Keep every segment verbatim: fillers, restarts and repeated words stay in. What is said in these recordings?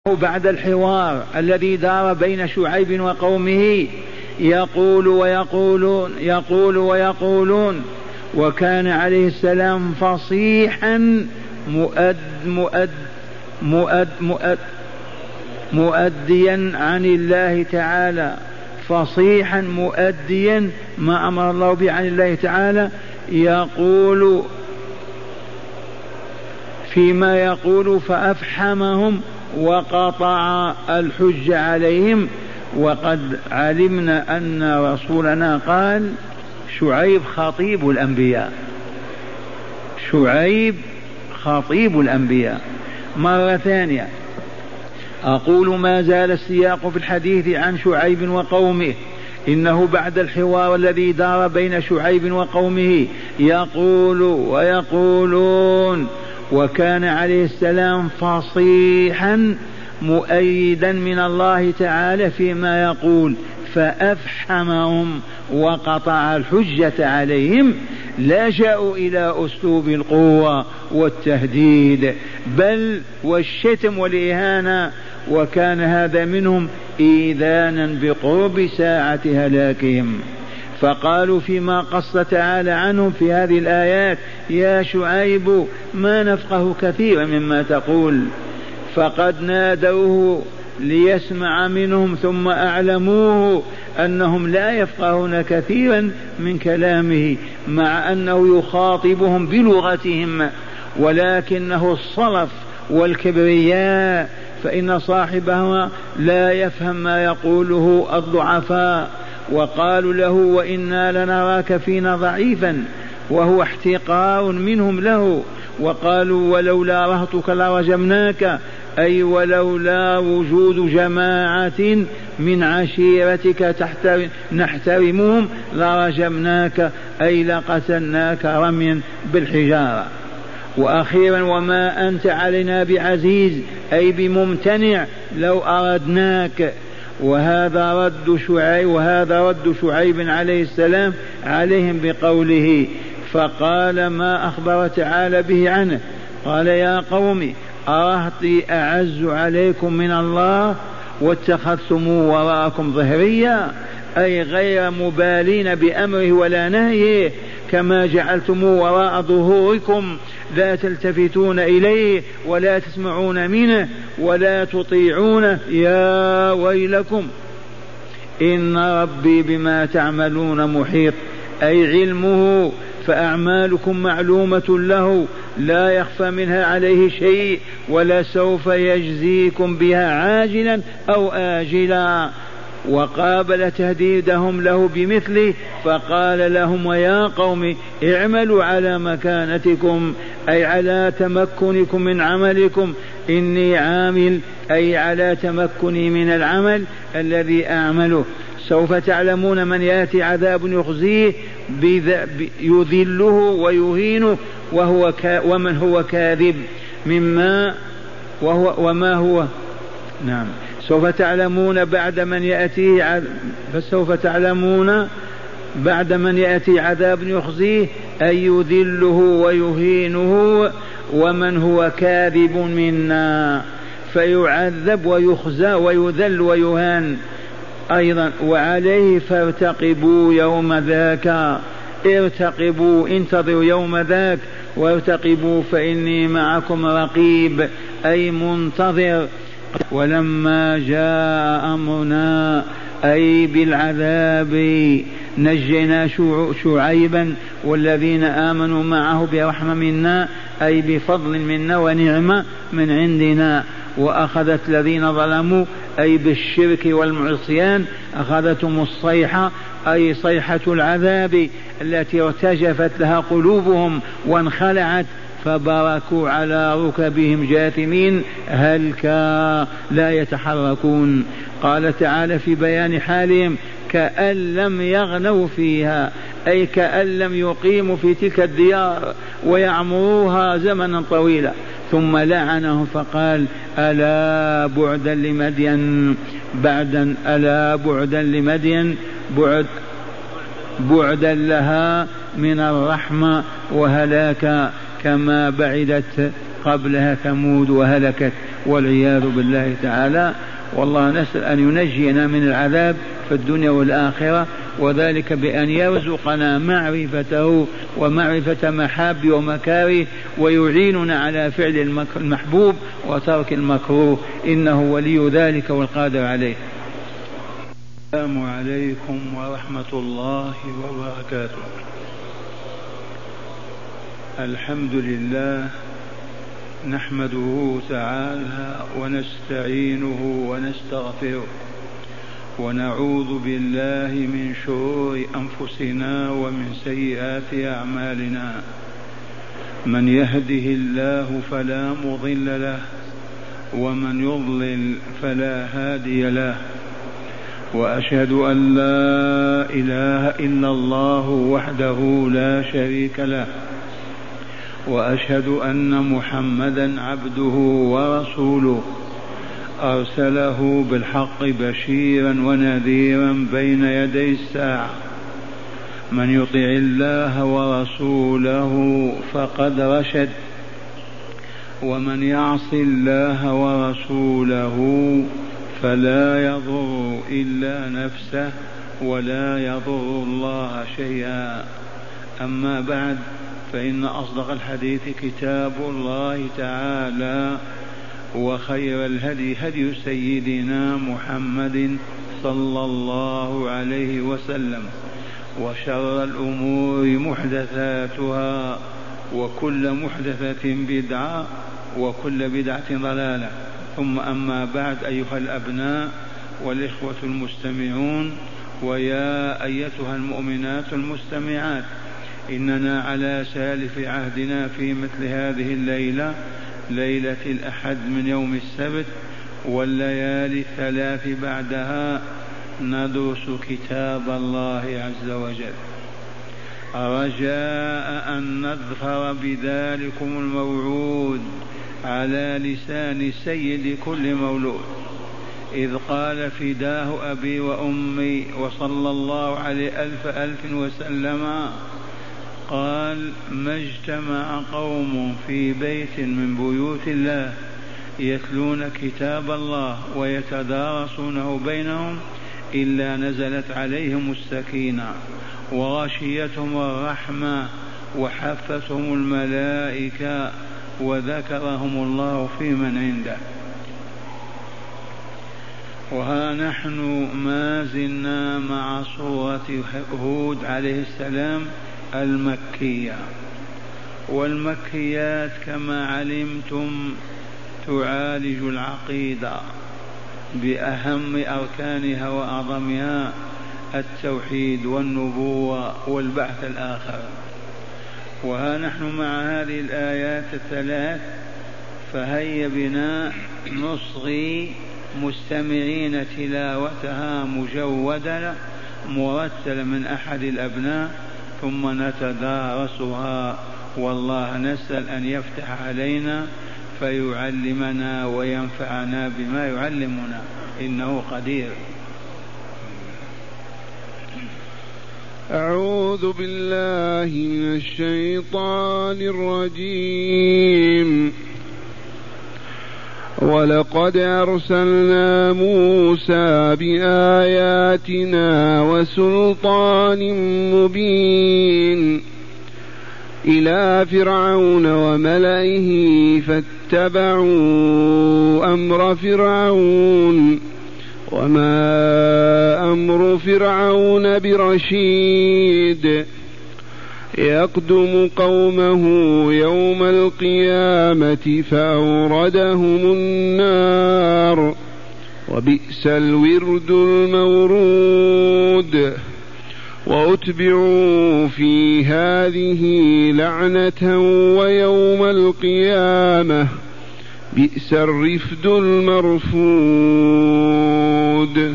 بعد الحوار الذي دار بين شعيب وقومه يقول ويقولون يقول ويقولون وكان عليه السلام فصيحا مؤد مؤد مؤد مؤد مؤديا عن الله تعالى، فصيحا مؤديا ما أمر الله به عن الله تعالى، يقول فيما يقول فأفحمهم وقطع الحج عليهم. وقد علمنا أن رسولنا قال شعيب خطيب الأنبياء، شعيب خطيب الأنبياء. مرة ثانية أقول ما زال السياق في الحديث عن شعيب وقومه، إنه بعد الحوار الذي دار بين شعيب وقومه يقول ويقولون وكان عليه السلام فصيحا مؤيدا من الله تعالى فيما يقول فأفحمهم وقطع الحجة عليهم، لجأوا إلى أسلوب القوة والتهديد بل والشتم والإهانة، وكان هذا منهم إيذانا بقرب ساعة هلاكهم. فقالوا فيما قص تعالى عنهم في هذه الآيات يا شعيب ما نفقه كثيرا مما تقول، فقد نادوه ليسمع منهم ثم أعلموه أنهم لا يفقهون كثيرا من كلامه، مع أنه يخاطبهم بلغتهم، ولكنه الصلف والكبرياء، فإن صاحبهما لا يفهم ما يقوله الضعفاء. وقالوا له وإنا لنراك فينا ضعيفا، وهو احتقار منهم له. وقالوا ولولا رهطك لرجمناك، أي ولولا وجود جماعة من عشيرتك نحترمهم لرجمناك، أي لقتلناك رميا بالحجارة. وأخيرا وما أنت علينا بعزيز، أي بممتنع لو أردناك. وهذا رد شعيب وهذا رد شعيب عليه السلام عليهم بقوله، فقال ما أخبر تعالى به عنه، قال يا قوم أرهطي أعز عليكم من الله واتخذتموه وراءكم ظهريا، أي غير مبالين بأمره ولا نهيه، كما جعلتموه وراء ظهوركم لا تلتفتون إليه ولا تسمعون منه ولا تطيعونه. يا ويلكم إن ربي بما تعملون محيط، أي علمه، فأعمالكم معلومة له لا يخفى منها عليه شيء، ولا سوف يجزيكم بها عاجلا أو آجلا. وقابل تهديدهم له بمثله فقال لهم ويا قوم اعملوا على مكانتكم، أي على تمكنكم من عملكم، إني عامل، أي على تمكني من العمل الذي أعمله. سوف تعلمون من يأتي عذاب يخزيه يذله ويهينه وهو ومن هو كاذب مما وهو وما هو نعم سوف تعلمون بعد من يأتي عذاب فسوف تعلمون بعد من يأتي عذاب يخزيه أي يذله ويهينه ومن هو كاذب منا، فيعذب ويخزى ويذل ويهان أيضا. وعليه فارتقبوا يوم ذاك، ارتقبوا انتظروا يوم ذاك، وارتقبوا فإني معكم رقيب، أي منتظر. ولما جاء أمرنا أي بالعذاب نجينا شعيبا والذين آمنوا معه برحمة منا، أي بفضل منا ونعمة من عندنا. وأخذت الذين ظلموا أي بالشرك والمعصيان أخذتهم الصيحة، أي صيحة العذاب التي ارتجفت لها قلوبهم وانخلعت، فبركوا على ركبهم جاثمين هلكا لا يتحركون. قال تعالى في بيان حالهم كأن لم يغنوا فيها، أي كأن لم يقيموا في تلك الديار ويعمروها زمنا طويلا. ثم لعنهم فقال ألا بعدا لمدين، بعدا ألا بعدا لمدين، بعد بعدا لها من الرحمة وهلاكا كما بعدت قبلها ثمود وهلكت. والعياذ بالله تعالى. والله نسأل أن ينجينا من العذاب في الدنيا والآخرة، وذلك بأن يرزقنا معرفته ومعرفة محاب ومكاره، ويعيننا على فعل المحبوب وترك المكروه، إنه ولي ذلك والقادر عليه. السلام عليكم ورحمة الله وبركاته. الحمد لله نحمده تعالى ونستعينه ونستغفره، ونعوذ بالله من شرور أنفسنا ومن سيئات أعمالنا. من يهده الله فلا مضل له، ومن يضلل فلا هادي له، وأشهد أن لا إله إلا الله وحده لا شريك له، وأشهد أن محمدا عبده ورسوله أرسله بالحق بشيرا ونذيرا بين يدي الساعة. من يطع الله ورسوله فقد رشد، ومن يعص الله ورسوله فلا يضر إلا نفسه ولا يضر الله شيئا. أما بعد، فإن أصدق الحديث كتاب الله تعالى، وخير الهدي هدي سيدنا محمد صلى الله عليه وسلم، وشر الأمور محدثاتها، وكل محدثة بدعة، وكل بدعة ضلالة. ثم أما بعد، أيها الأبناء والإخوة المستمعون، ويا أيتها المؤمنات المستمعات، إننا على سالف عهدنا في مثل هذه الليلة، ليلة الأحد من يوم السبت، والليالي الثلاث بعدها، ندرس كتاب الله عز وجل، رجاء أن نظفر بذلكم الموعود على لسان سيد كل مولود، إذ قال فداه أبي وأمي وصلى الله عليه ألف ألف وسلم، قال: ما اجتمع قوم في بيت من بيوت الله يتلون كتاب الله ويتدارسونه بينهم إلا نزلت عليهم السكينة وغشيتهم الرحمة وحفتهم الملائكة وذكرهم الله في من عنده. وها نحن ما زلنا مع سورة هود عليه السلام المكية، والمكيات كما علمتم تعالج العقيدة بأهم أركانها وأعظمها، التوحيد والنبوة والبعث الآخر. وها نحن مع هذه الآيات الثلاث، فهيا بنا نصغي مستمعين تلاوتها مجودة مرتلة من أحد الأبناء، ثم نتدارسها، والله نسأل أن يفتح علينا فيعلمنا وينفعنا بما يعلمنا، إنه قدير. أعوذ بالله من الشيطان الرجيم. ولقد أرسلنا موسى بآياتنا وسلطان مبين إلى فرعون وملئه فاتبعوا أمر فرعون وما أمر فرعون برشيد، يقدم قومه يوم القيامة فأوردهم النار وبئس الورد المورود، وأتبعوا في هذه لعنة ويوم القيامة بئس الرفد المرفود.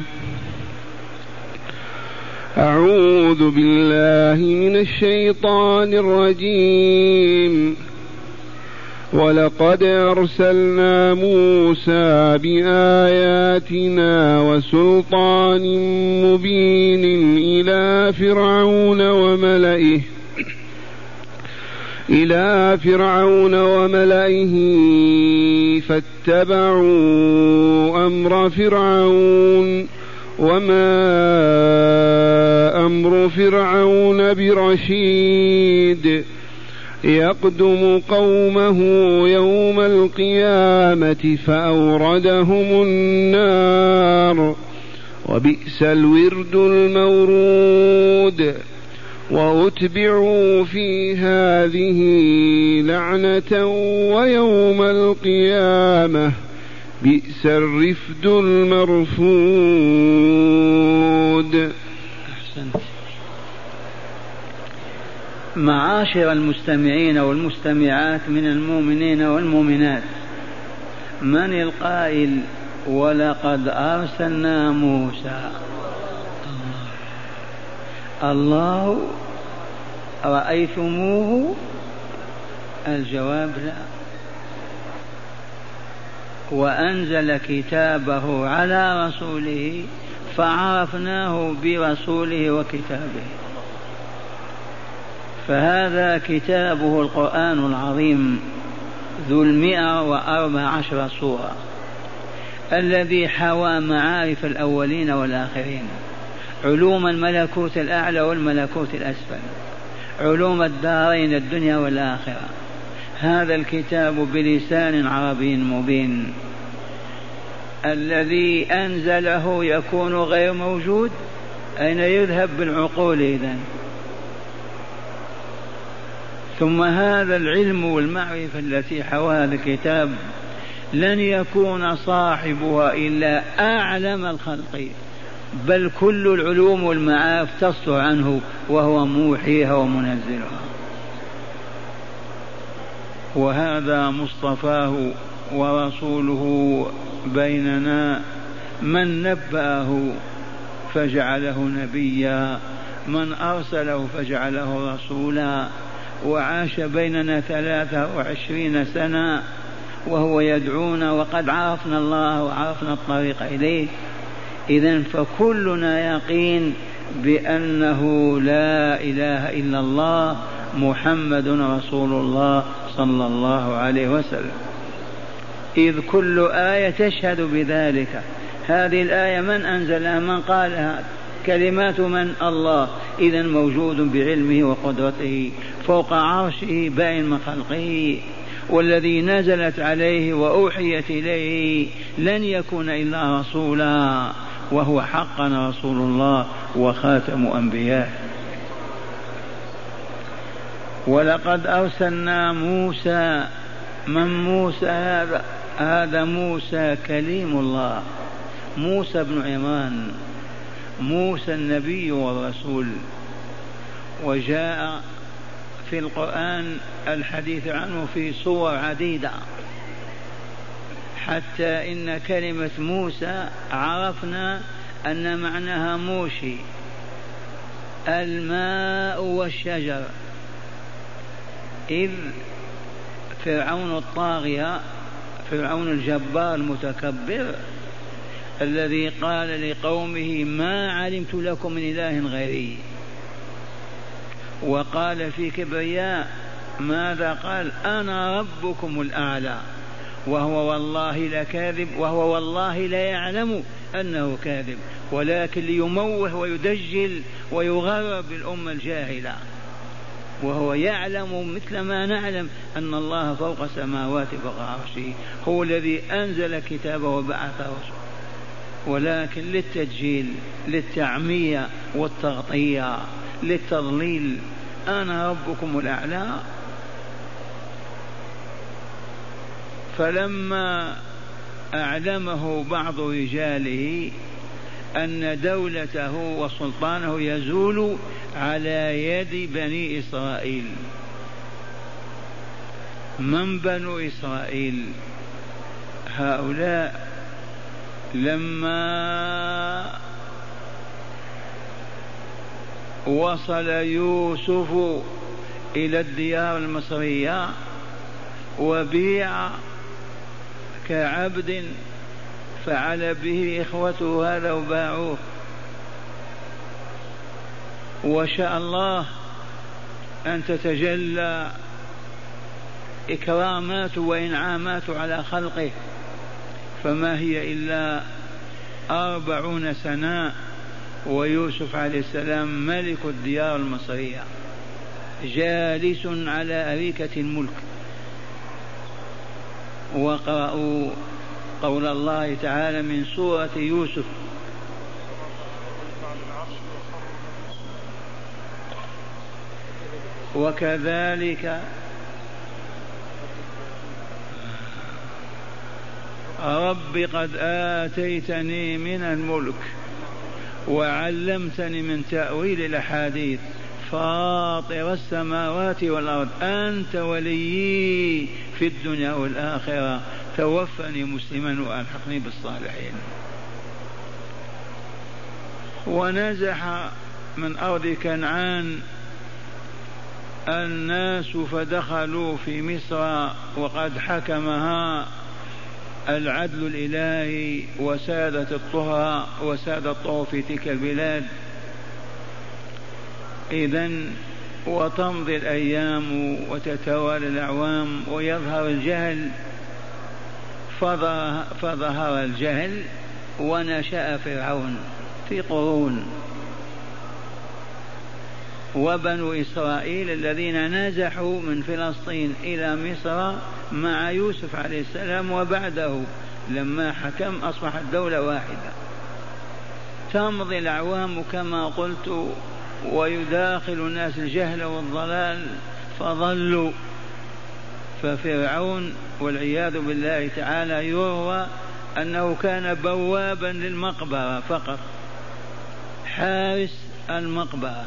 أعوذ بالله من الشيطان الرجيم. ولقد أرسلنا موسى بآياتنا وسلطان مبين إلى فرعون وملئه إلى فرعون وملئه فاتبعوا أمر فرعون وما أمر فرعون برشيد يقدم قومه يوم القيامة فأوردهم النار وبئس الورد المورود وأتبعوا في هذه لعنة ويوم القيامة بئس الرفد المرفود. أحسنت. معاشر المستمعين والمستمعات من المؤمنين والمؤمنات، من القائل ولقد أرسلنا موسى؟ الله. رأيتموه؟ الجواب لا. وأنزل كتابه على رسوله فعرفناه برسوله وكتابه، فهذا كتابه القرآن العظيم ذو المئة وأربع عشر سورة، الذي حوى معارف الأولين والآخرين، علوم الملكوت الأعلى والملكوت الأسفل، علوم الدارين الدنيا والآخرة. هذا الكتاب بلسان عربي مبين، الذي أنزله يكون غير موجود، أين يذهب بالعقول إذن؟ ثم هذا العلم والمعرفة التي حواها الكتاب لن يكون صاحبها إلا أعلم الخلق، بل كل العلوم والمعارف تصدر عنه وهو موحيها ومنزلها. وهذا مصطفاه ورسوله بيننا، من نبأه فجعله نبيا، من أرسله فجعله رسولا، وعاش بيننا ثلاثة وعشرين سنة وهو يدعونا، وقد عرفنا الله وعرفنا الطريق إليه. إذن فكلنا يقين بأنه لا إله إلا الله محمد رسول الله صلى الله عليه وسلم، إذ كل آية تشهد بذلك. هذه الآية من أنزلها؟ من قالها؟ كلمات من؟ الله. إذن موجود بعلمه وقدرته فوق عرشه بين من خلقه، والذي نزلت عليه وأوحيت إليه لن يكون إلا رسولا، وهو حقا رسول الله وخاتم أنبياء. ولقد أرسلنا موسى. من موسى هذا؟ هذا موسى كليم الله، موسى بن عمران، موسى النبي والرسول. وجاء في القرآن الحديث عنه في صور عديدة، حتى إن كلمة موسى عرفنا أن معناها موشي، الماء والشجر. إذ فرعون الطاغية، فرعون الجبار المتكبر، الذي قال لقومه ما علمت لكم من إله غيري، وقال في كبرياء ماذا قال؟ أنا ربكم الأعلى، وهو والله لكاذب، وهو والله لا يعلم أنه كاذب، ولكن ليموه ويدجل ويغرب الأمة الجاهلة، وهو يعلم مثل ما نعلم أن الله فوق السماوات فوق عرشه، هو الذي أنزل كتابه وبعث رسوله، ولكن للتدجيل، للتعمية والتغطية، للتضليل. أنا ربكم الأعلى. فلما أعلمه بعض رجاله أن دولته وسلطانه يزول على يد بني إسرائيل. من بنو إسرائيل؟ هؤلاء لما وصل يوسف إلى الديار المصرية وبيع كعبد، فعل به إخوته هذا وباعوه، وشاء الله أن تتجلى إكراماته وإنعاماته على خلقه، فما هي إلا أربعون سنة ويوسف عليه السلام ملك الديار المصرية جالس على أريكة الملك. وقرأوا قول الله تعالى من سورة يوسف: وكذلك رب قد آتيتني من الملك وعلمتني من تأويل الأحاديث فاطر السماوات والأرض أنت وليي في الدنيا والآخرة توفني مسلما وألحقني بالصالحين. ونزح من أرض كنعان الناس فدخلوا في مصر وقد حكمها العدل الإلهي وسادة الطهى وسادة الطهى في تلك البلاد. إذن وتمضي الأيام وتتوالى الأعوام ويظهر الجهل، فظهر الجهل ونشأ فرعون في قرون. وبنو إسرائيل الذين نزحوا من فلسطين إلى مصر مع يوسف عليه السلام وبعده لما حكم أصبحت دولة واحدة. تمضي الأعوام كما قلت ويداخل الناس الجهل والضلال فضلوا. ففرعون والعياذ بالله تعالى يروى أنه كان بوابا للمقبرة فقط، حارس المقبرة.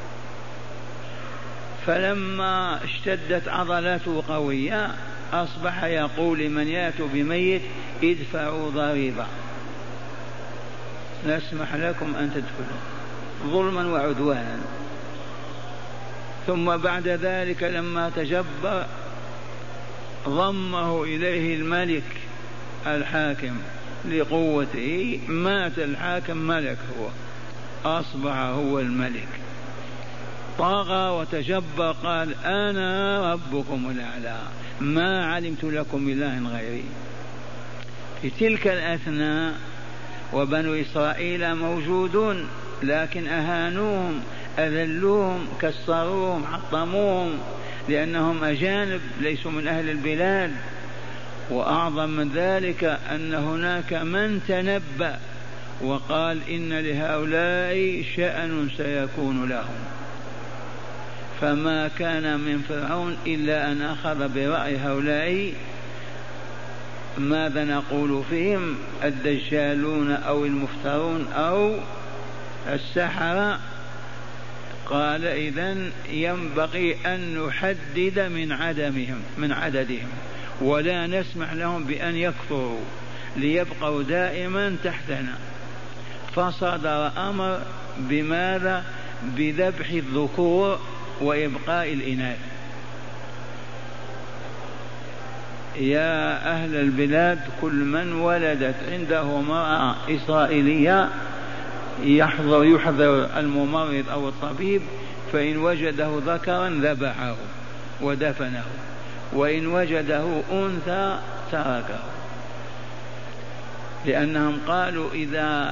فلما اشتدت عضلاته قوية أصبح يقول لمن يأتي بميت: ادفعوا ضريبة نسمح لكم أن تدخلوا، ظلما وعدوانا. ثم بعد ذلك لما تجبر ضمه إليه الملك الحاكم لقوته، مات الحاكم ملك، هو أصبح هو الملك، طغى وتجبر، قال: أنا ربكم الأعلى ما علمت لكم إله غيري. في تلك الأثناء وبنو إسرائيل موجودون، لكن أهانوهم، أذلوهم، كسروهم، حطموهم، لأنهم أجانب ليسوا من أهل البلاد. وأعظم من ذلك أن هناك من تنبأ وقال: إن لهؤلاء شأن سيكون لهم. فما كان من فرعون إلا أن أخذ برأي هؤلاء، ماذا نقول فيهم؟ الدجالون أو المفترون أو السحرة. قال: إذن ينبغي أن نحدد من عدمهم من عددهم ولا نسمح لهم بأن يكفروا ليبقوا دائما تحتنا. فصدر أمر بماذا؟ بذبح الذكور وإبقاء الإناث. يا أهل البلاد، كل من ولدت عنده امرأة إسرائيلية يحضر يحضر الممرض أو الطبيب، فإن وجده ذكرا ذبحه ودفنه، وإن وجده أنثى تركه، لأنهم قالوا: إذا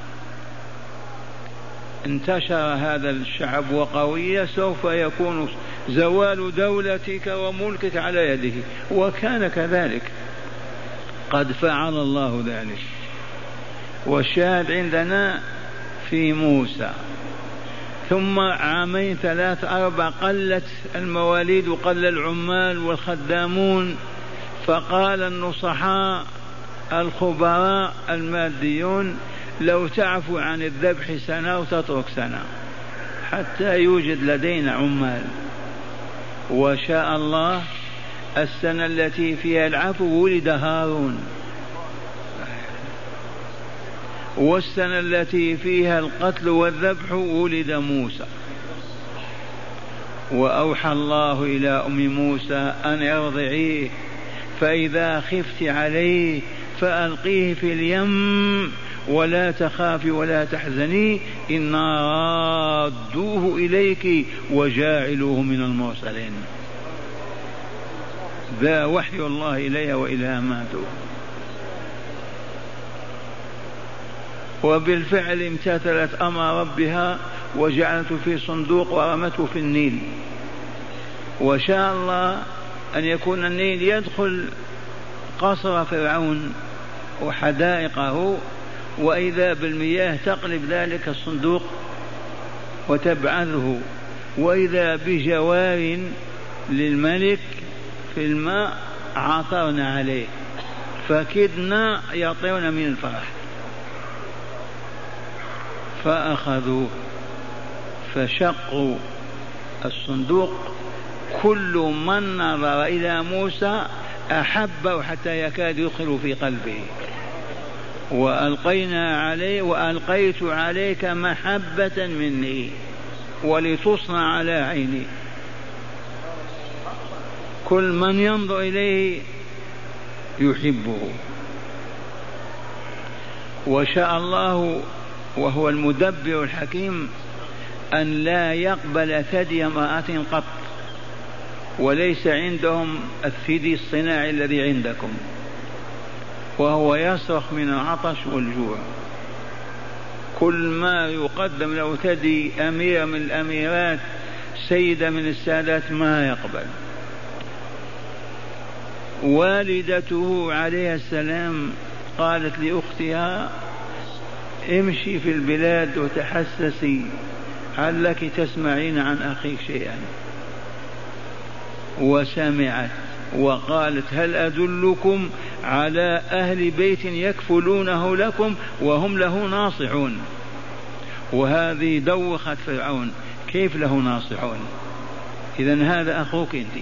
انتشر هذا الشعب وقوية سوف يكون زوال دولتك وملكك على يده. وكان كذلك، قد فعل الله ذلك. والشاهد عندنا في موسى. ثم عامين ثلاث أربع قلت المواليد وقل العمال والخدامون، فقال النصحاء الخبراء الماديون: لو تعفو عن الذبح سنة وتترك سنة حتى يوجد لدينا عمال. وشاء الله السنة التي فيها العفو ولد هارون، والسنة التي فيها القتل والذبح ولد موسى. وأوحى الله إلى أم موسى أن ارضعيه، فإذا خفت عليه فألقيه في اليم ولا تخافي ولا تحزني إنا رادوه إليك وجاعلوه من المرسلين. ذا وحي الله إليها وإلهاماته. وبالفعل امتثلت أمر ربها وجعلته في صندوق ورمته في النيل. وشاء الله أن يكون النيل يدخل قصر فرعون وحدائقه، وإذا بالمياه تقلب ذلك الصندوق وتبعثه، وإذا بجوار للملك في الماء عثرنا عليه فكدنا يطيرون من الفرح، فأخذوه فشقوا الصندوق. كل من نظر إلى موسى أحبه حتى يكاد يدخل في قلبه. وألقينا عليه وألقيت عليك محبة مني ولتصنع على عيني. كل من ينظر إليه يحبه. وشاء الله وهو المدبر الحكيم أن لا يقبل ثدي امرأة قط، وليس عندهم الثدي الصناعي الذي عندكم، وهو يصرخ من العطش والجوع. كل ما يقدم له ثدي أمير من الأميرات، سيدة من السادات، ما يقبل. والدته عليه السلام قالت لأختها امشي في البلاد وتحسسي علك تسمعين عن أخيك شيئا. وسمعت وقالت هل أدلكم على أهل بيت يكفلونه لكم وهم له ناصحون. وهذه دوخت فرعون، كيف له ناصحون؟ إذن هذا أخوك أنت.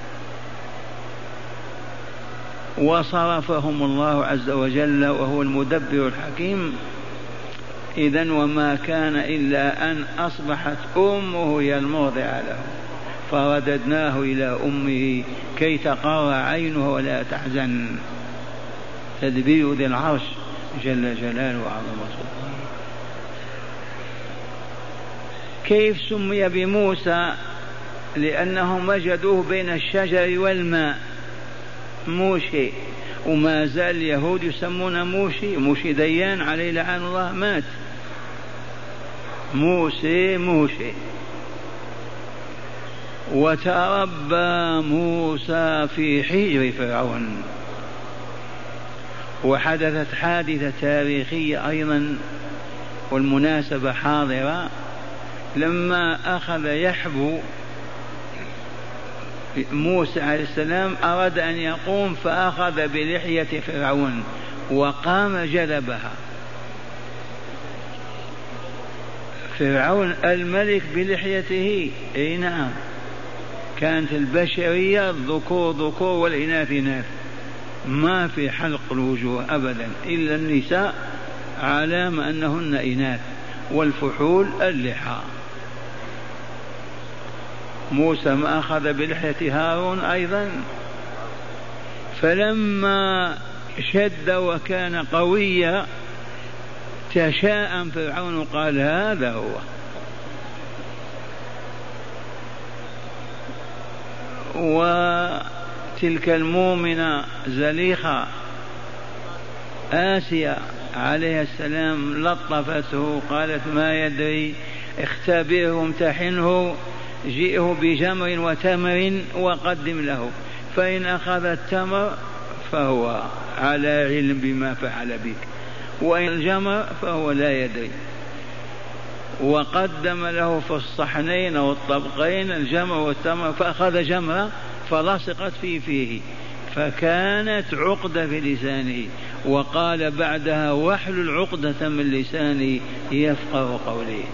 وصرفهم الله عز وجل وهو المدبر الحكيم. إذن وما كان إلا أن أصبحت أمه هي المرضعة له، فرددناه إلى أمه كي تقر عينها ولا تحزن. تدبير ذي العرش جل جلاله وعظمته. كيف سمي بموسى؟ لأنهم وجدوه بين الشجر والماء موشي، وما زال اليهود يسمون موشي. موشي ديان عليه لعن الله مات. موسى موشي. وتربى موسى في حجر فرعون. وحدثت حادثة تاريخية أيضا والمناسبة حاضرة، لما أخذ يحبو موسى عليه السلام أراد أن يقوم فأخذ بلحية فرعون وقام جلبها. فرعون الملك بلحيته، أي نعم، كانت البشرية الذكور ذكور والإناث إناث، ما في حلق الوجوه أبدا إلا النساء علامة أنهن إناث، والفحول اللحى. موسى ما أخذ بلحية هارون أيضا، فلما شد وكان قويا تشاءم فرعون قال هذا هو. وتلك المؤمنة زليخة آسيا عليه السلام لطفته، قالت ما يدري، اختبره امتحنه، جئه بجمر وتمر وقدم له، فإن أخذ التمر فهو على علم بما فعل بك، وإن الجمر فهو لا يدري. وقدم له في الصحنين والطبقين الجمر والتمر، فأخذ جمرة فلصقت في فيه فكانت عقدة في لسانه، وقال بعدها واحلل عقدة من لساني يفقه قولي.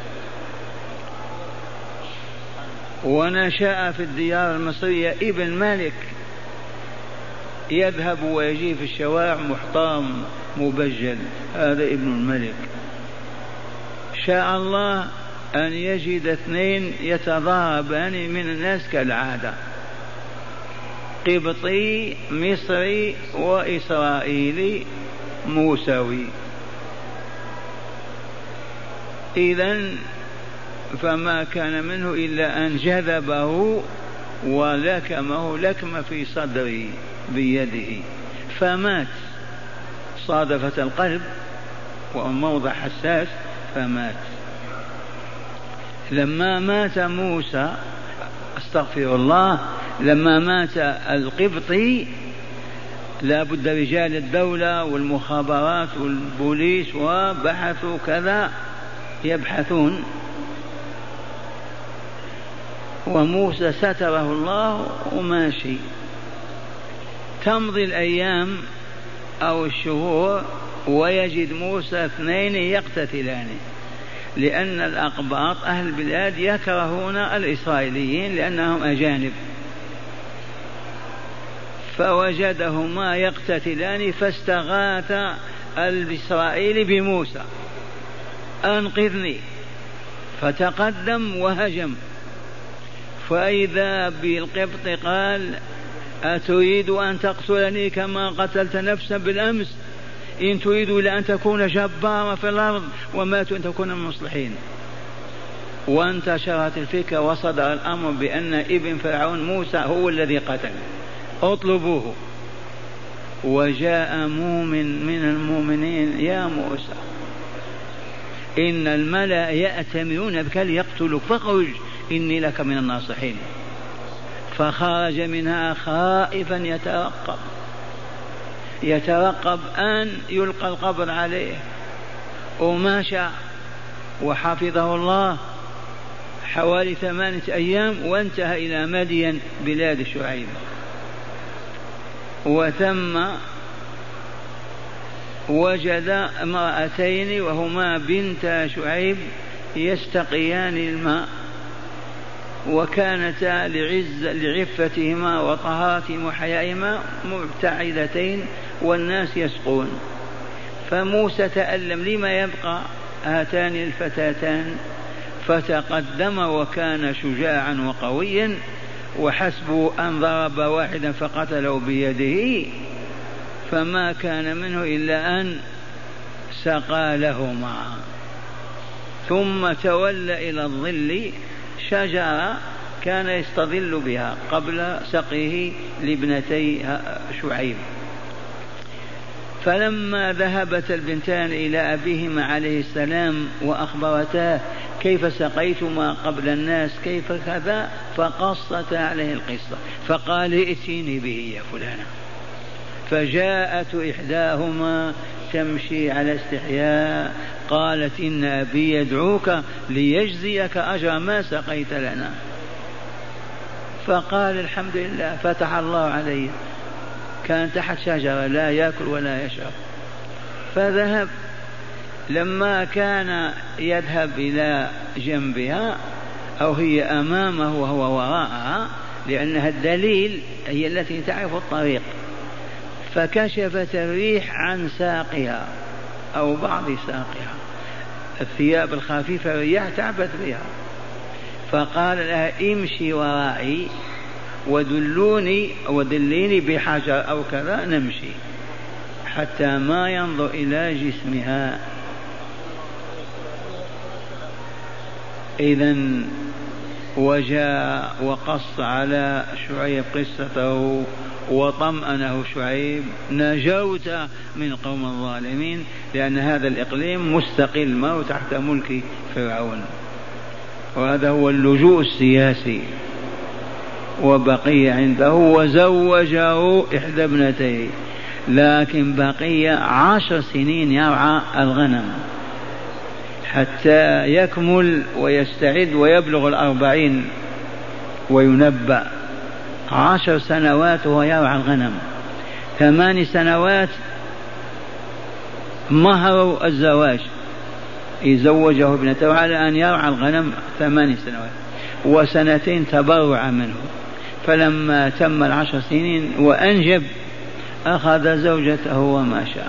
ونشأ في الديار المصرية ابن ملك، يذهب ويجي في الشوارع محترم مبجل، هذا ابن الملك. شاء الله أن يجد اثنين يتضاربان من الناس كالعادة، قبطي مصري وإسرائيلي موسوي. إذن فما كان منه إلا أن جذبه ولكمه لكم في صدره بيده فمات. صادفت القلب وموضع حساس فمات. لما مات موسى استغفر الله لما مات القبطي لا بد رجال الدولة والمخابرات والبوليس وبحثوا كذا يبحثون، وموسى ستره الله وماشي. تمضي الأيام أو الشهور ويجد موسى اثنين يقتتلان، لأن الأقباط أهل البلاد يكرهون الإسرائيليين لأنهم أجانب، فوجدهما يقتتلان فاستغاث الإسرائيلي بموسى أنقذني، فتقدم وهجم، فإذا بالقبط قال أتريد أن تقتلني كما قتلت نفسا بالأمس؟ إن تريد إلا أن تكون جبارا في الأرض وما أن تكون من المصلحين. وانتشرت الفكرة وصدر الأمر بأن ابن فرعون موسى هو الذي قتل، اطلبوه. وجاء مؤمن من المؤمنين يا موسى إن الملأ يأتمرون بك ليقتلوك فاخرج إني لك من الناصحين. فخرج منها خائفا يترقب يترقب أن يلقى القبر عليه، وماشى وحفظه الله حوالي ثمانية أيام وانتهى إلى مدين بلاد شعيب. وثم وجد امرأتين وهما بنت شعيب يستقيان الماء، وكانتا لعز لعفتهما وطهارتهما وحيائهما مبتعدتين والناس يسقون. فموسى تألم لما يبقى هاتان الفتاتان، فتقدم وكان شجاعا وقويا، وحسبه أن ضرب واحدا فقتله بيده، فما كان منه إلا أن سقى لهما، ثم تولى إلى الظل شجرة كان يستظل بها قبل سقيه لابنتي شعيب. فلما ذهبت البنتان إلى أبيهما عليه السلام وأخبرتاه كيف سقيتما قبل الناس كيف كذا، فقصت عليه القصة، فقال ائتيني به يا فلانة. فجاءت إحداهما تمشي على استحياء قالت إن أبي يدعوك ليجزيك أجر ما سقيت لنا. فقال الحمد لله فتح الله علي، كان تحت شجرة لا يأكل ولا يشرب. فذهب، لما كان يذهب إلى جنبها أو هي أمامه وهو وراءها لأنها الدليل هي التي تعرف الطريق، فكشفت الريح عن ساقها أو بعض ساقها، الثياب الخفيفة الرياح تعبت بها، فقال لها امشي ورائي ودلوني ودليني بحجر أو كذا نمشي حتى ما ينظر إلى جسمها. إذن وجاء وقص على شعيب قصته وطمأنه شعيب نجوت من قوم الظالمين، لأن هذا الإقليم مستقل ما هو تحت ملك فرعون، وهذا هو اللجوء السياسي. وبقي عنده وزوجه إحدى ابنتيه، لكن بقي عشر سنين يرعى الغنم حتى يكمل ويستعد ويبلغ الأربعين وينبأ. عشر سنوات وهو يرعى الغنم، ثمان سنوات مهر الزواج، يزوجه ابنته على أن يرعى الغنم ثمان سنوات، وسنتين تبرع منه. فلما تم العشر سنين وأنجب أخذ زوجته وما شاء.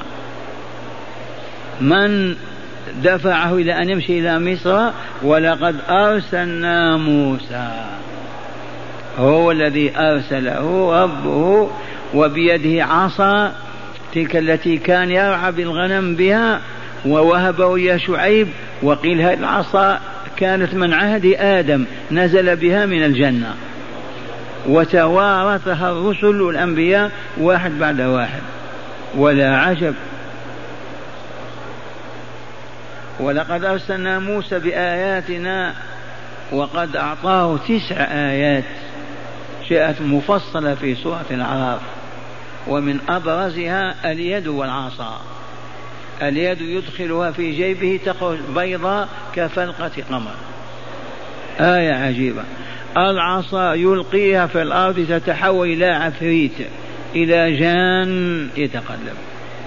من دفعه إلى أن يمشي إلى مصر؟ ولقد أرسلنا موسى، هو الذي أرسله ربه وبيده عصا تلك التي كان يرعى بالغنم بها، ووهبه يا شعيب. وقيل هذه العصا كانت من عهد آدم نزل بها من الجنة، وتوارثها الرسل والأنبياء واحد بعد واحد. ولا عجب، ولقد أرسلنا موسى بآياتنا وقد أعطاه تسع آيات جاءت مفصلة في سورة الأعراف، ومن أبرزها اليد والعصا. اليد يدخلها في جيبه تخرج بيضاء كفلقة قمر، آية عجيبة. العصا يلقيها في الأرض تتحول إلى عفريت، إلى جان يتقلب.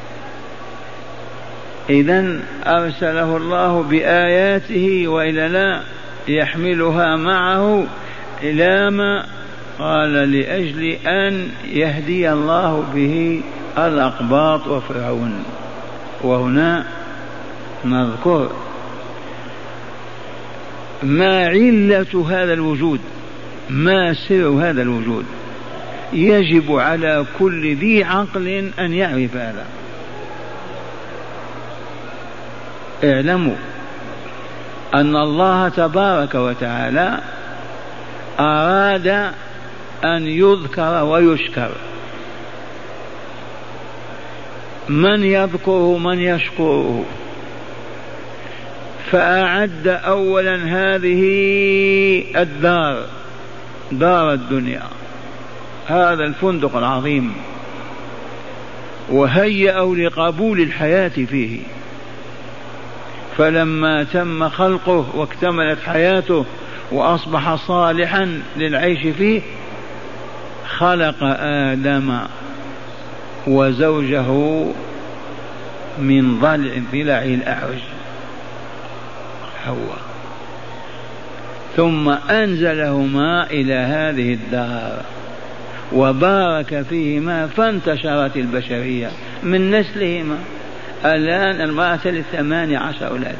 إذن أرسله الله بآياته وإلى لا يحملها معه إلى ما قال لأجل أن يهدي الله به الأقباط وفرعون. وهنا نذكر ما علة هذا الوجود، ما سر هذا الوجود. يجب على كل ذي عقل أن يعرف هذا. اعلموا أن الله تبارك وتعالى أراد أن يذكر ويشكر. من يذكره من يشكره، فأعد أولا هذه الدار، دار الدنيا، هذا الفندق العظيم، وهيأوا لقبول الحياة فيه. فلما تم خلقه واكتملت حياته وأصبح صالحا للعيش فيه، خلق آدم وزوجه من ضلع ضلع الأعوج حواء، ثم أنزلهما إلى هذه الدار وبارك فيهما فانتشرت البشرية من نسلهما. الآن المرأة للثماني عشر أولاد.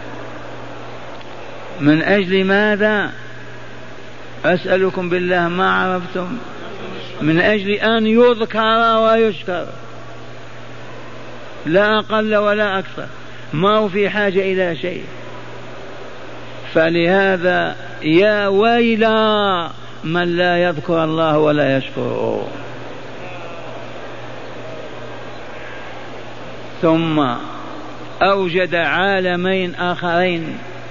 من أجل ماذا؟ أسألكم بالله ما عرفتم؟ من أجل أن يذكر ويشكر، لا أقل ولا أكثر، ما هو في حاجة إلى شيء. فلهذا يا ويلا من لا يذكر الله ولا يشكره. ثم أوجد عالمين آخرين،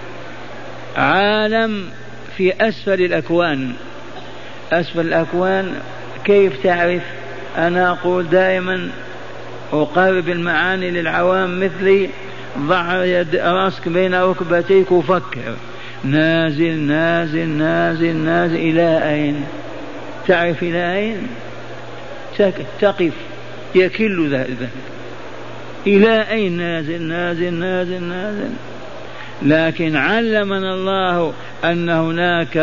عالم في أسفل الأكوان. أسفل الأكوان كيف تعرف؟ أنا أقول دائما أقرب المعاني للعوام مثلي: ضع يد رأسك بين ركبتيك وفكر، نازل نازل نازل نازل إلى أين؟ تعرف إلى أين؟ تقف يكل ذلك إلى أين؟ نازل نازل نازل نازل. لكن علمنا الله أن هناك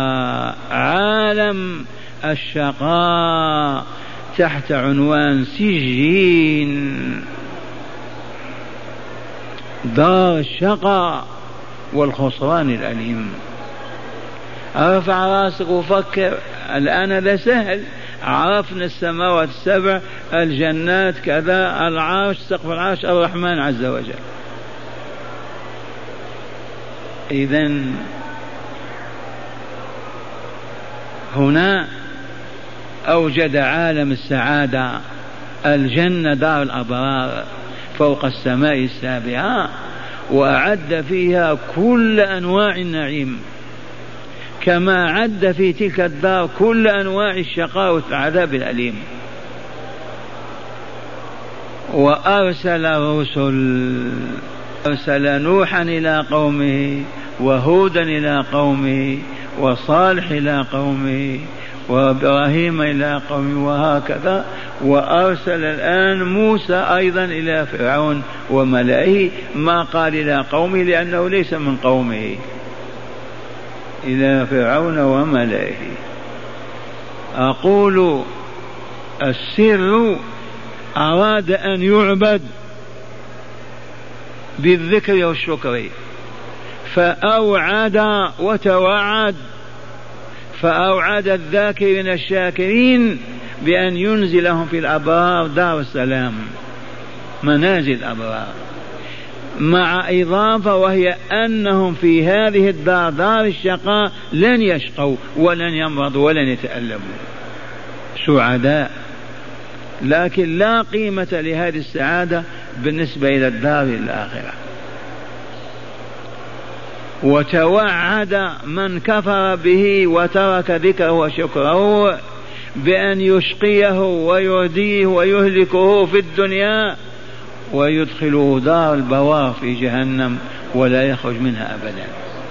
عالم الشقاء تحت عنوان سجين، دار الشقاء والخسران الأليم. ارفع راسك وفكر. الآن هذا سهل، عرفنا السماوات السبع، الجنات كذا، العرش، سقف العرش، الرحمن عز وجل. إذن هنا أوجد عالم السعادة، الجنة دار الأبرار فوق السماء السابعة، وأعد فيها كل أنواع النعيم، كما عد في تلك الدار كل أنواع الشقاء والعذاب الأليم. وأرسل الرسل، أرسل نوحا إلى قومه، وهودا إلى قومه، وصالح إلى قومه، وإبراهيم إلى قومه، وهكذا. وأرسل الآن موسى أيضا إلى فرعون وملئه، ما قال إلى قومه لأنه ليس من قومه، إلى فرعون وملئه. أقول السر أراد أن يعبد بالذكر والشكر، فأوعد وتوعد، فأوعد الذاكرين الشاكرين بأن ينزلهم في الأبرار دار السلام، منازل الأبرار، مع إضافة وهي أنهم في هذه الدار دار الشقاء لن يشقوا ولن يمرضوا ولن يتألموا. سعداء، لكن لا قيمة لهذه السعادة بالنسبة إلى الدار الآخرة. وتوعد من كفر به وترك ذكره وشكره بأن يشقيه ويرديه ويهلكه في الدنيا ويدخله دار البوار في جهنم ولا يخرج منها أبدا.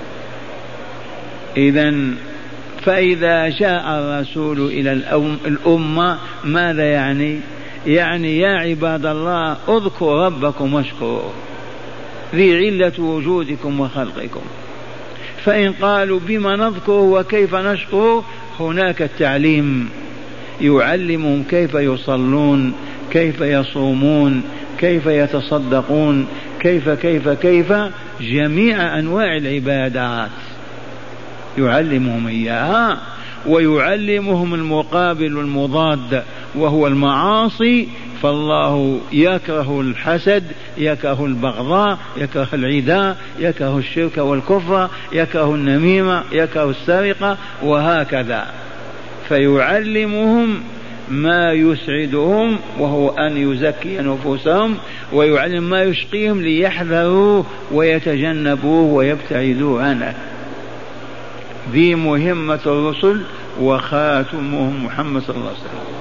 إذن فإذا جاء الرسول إلى الأمة ماذا يعني؟ يعني يا عباد الله اذكروا ربكم واشكروه ذي علة وجودكم وخلقكم. فإن قالوا بما نذكره وكيف نشكره، هناك التعليم، يعلمهم كيف يصلون، كيف يصومون، كيف يتصدقون، كيف كيف كيف جميع أنواع العبادات يعلمهم إياها، ويعلمهم المقابل المضاد وهو المعاصي. فالله يكره الحسد، يكره البغضاء، يكره العداء، يكره الشرك والكفر، يكره النميمة، يكره السرقة، وهكذا. فيعلمهم ما يسعدهم وهو أن يزكي نفوسهم، ويعلم ما يشقيهم ليحذروه ويتجنبوه ويبتعدوا عنه. ذي مهمة الرسل وخاتمهم محمد صلى الله عليه وسلم.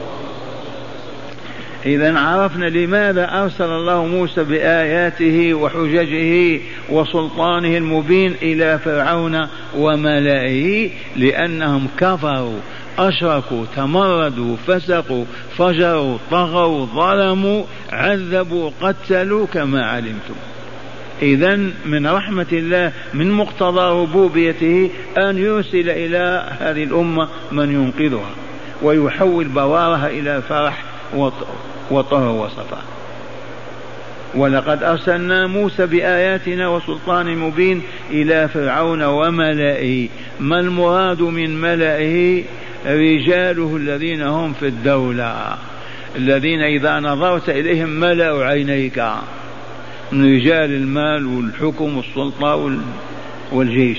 إذن عرفنا لماذا أرسل الله موسى بآياته وحججه وسلطانه المبين إلى فرعون وملئه، لأنهم كفروا، أشركوا، تمردوا، فسقوا، فجروا، طغوا، ظلموا، عذبوا، قتلوا كما علمتم. إذن من رحمة الله من مقتضى ربوبيته أن يرسل إلى هذه الأمة من ينقذها ويحول بوارها إلى فرح وطهر وصفاء. ولقد أرسلنا موسى بآياتنا وسلطان مبين إلى فرعون وملئه. ما المراد من ملئه؟ رجاله الذين هم في الدولة، الذين إذا نظرت إليهم ملأوا عينيك، من رجال المال والحكم والسلطة والجيش.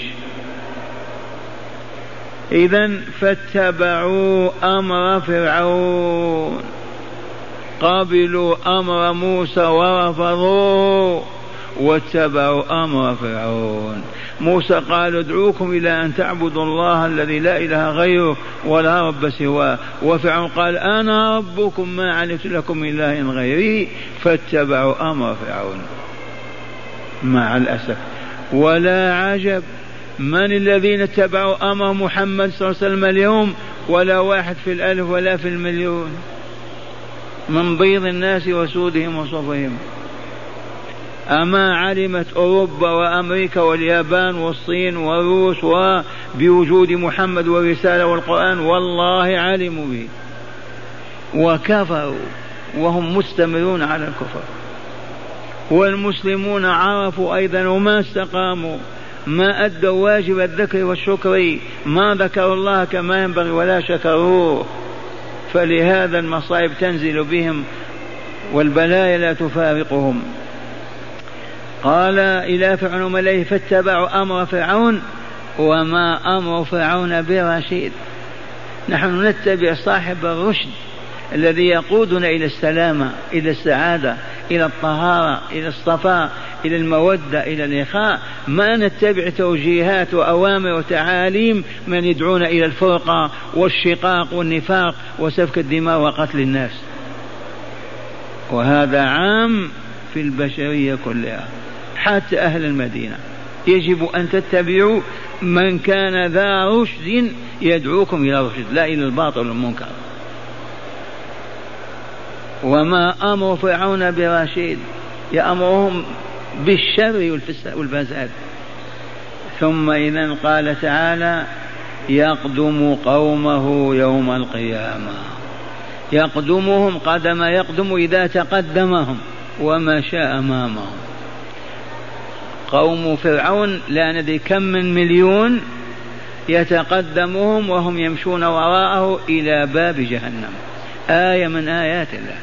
إذن فاتبعوا أمر فرعون، قبلوا أمر موسى ورفضوا واتبعوا أمر فرعون. موسى قال ادعوكم إلى أن تعبدوا الله الذي لا إله غيره ولا رب سواه، وفرعون قال أنا ربكم ما علمت لكم إله غيري، فاتبعوا أمر فرعون. مع الأسف ولا عجب، من الذين اتبعوا أمر محمد صلى الله عليه وسلم اليوم؟ ولا واحد في الألف ولا في المليون، من بيض الناس وسودهم وصفهم. أما علمت أوروبا وأمريكا واليابان والصين والروس وبوجود محمد والرسالة والقرآن؟ والله علموا به وكفروا وهم مستمرون على الكفر. والمسلمون عرفوا أيضا وما استقاموا، ما أدوا واجب الذكر والشكر، ما ذكروا الله كما ينبغي ولا شكروه. فلهذا المصائب تنزل بهم والبلايا لا تفارقهم. قال إلى فرعون وملئه فاتبعوا أمر فرعون، وما أمر فرعون برشيد. نحن نتبع صاحب الرشد الذي يقودنا إلى السلامة، إلى السعادة، إلى الطهارة، إلى الصفاء، إلى المودة، إلى الإخاء. ما نتبع توجيهات وأوامر وتعاليم من يدعون إلى الفرقة والشقاق والنفاق وسفك الدماء وقتل الناس. وهذا عام في البشرية كلها، حتى أهل المدينة. يجب أن تتبعوا من كان ذا رشد يدعوكم إلى رشد، لا إلى الباطل والمنكر. وما أمر فرعون برشيد، يأمرهم بالشر والفساد. ثم إذن قال تعالى يقدم قومه يوم القيامة. يقدمهم قدم يقدم إذا تقدمهم ومشى أمامهم. قوم فرعون لا ندري كم من مليون يتقدمهم وهم يمشون وراءه إلى باب جهنم. آية من آيات الله.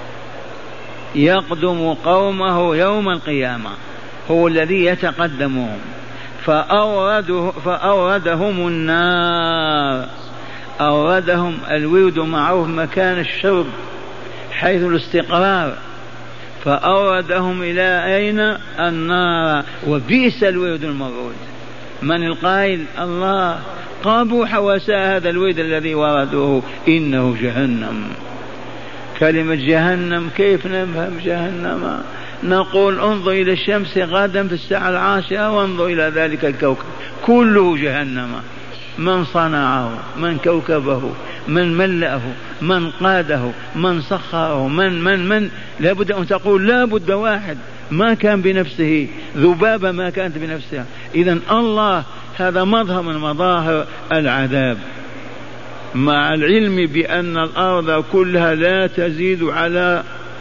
يقدم قومه يوم القيامة، هو الذي يتقدمهم. فأورده فأوردهم النار. أوردهم الورد معروف مكان الشرب حيث الاستقرار، فأوردهم إلى أين؟ النار. وبئس الورد المورود. من القائل؟ الله. قابوح وساء هذا الورد الذي وردوه، إنه جهنم. كلمة جهنم كيف نفهم جهنم؟ نقول انظر إلى الشمس غدا في الساعة العاشرة وانظر إلى ذلك الكوكب كله جهنم. من صنعه؟ من كوكبه؟ من ملأه؟ من قاده؟ من سخره؟ من من من لابد أن تقول لابد واحد ما كان بنفسه، ذبابة ما كانت بنفسها. إذن الله هذا مظهر من مظاهر العذاب، مع العلم بأن الأرض كلها لا تزيد على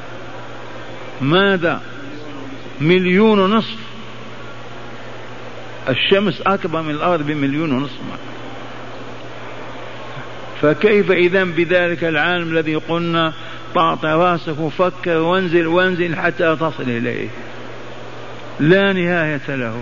ماذا؟ مليون ونصف. الشمس أكبر من الأرض بمليون ونصف. فكيف إذن بذلك العالم الذي قلنا طاط راسك وفكر وانزل وانزل حتى تصل إليه، لا نهاية له.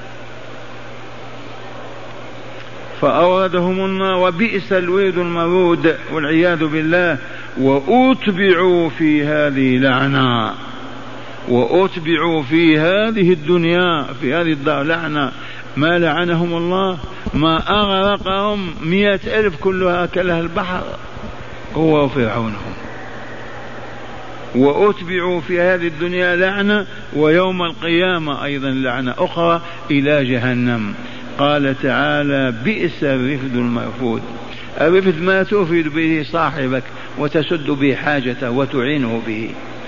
فأوردهم النار وبئس الورد المورود والعياذ بالله. وأتبعوا في هذه لعنة، وأتبعوا في هذه الدنيا في هذه الدار لعنة. ما لعنهم الله؟ ما أغرقهم مئة ألف كلها أكلها البحر هو وفرعونهم. وأتبعوا في هذه الدنيا لعنة، ويوم القيامة أيضا لعنة أخرى إلى جهنم. قال تعالى بئس الرفد المرفود. الرفد ما تفيد به صاحبك وتسد به حاجته وتعينه به.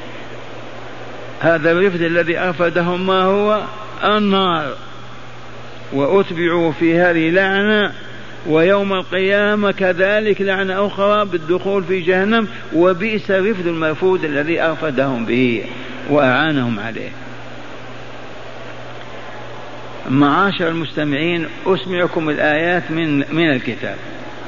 هذا الرفد الذي أرفدهم ما هو؟ النار. وأتبعوا في هذه لعنة، ويوم القيامة كذلك لعنة أخرى بالدخول في جهنم. وبئس الرفد المرفود الذي أرفدهم به وأعانهم عليه. معاشر المستمعين، أسمعكم الآيات من من الكتاب.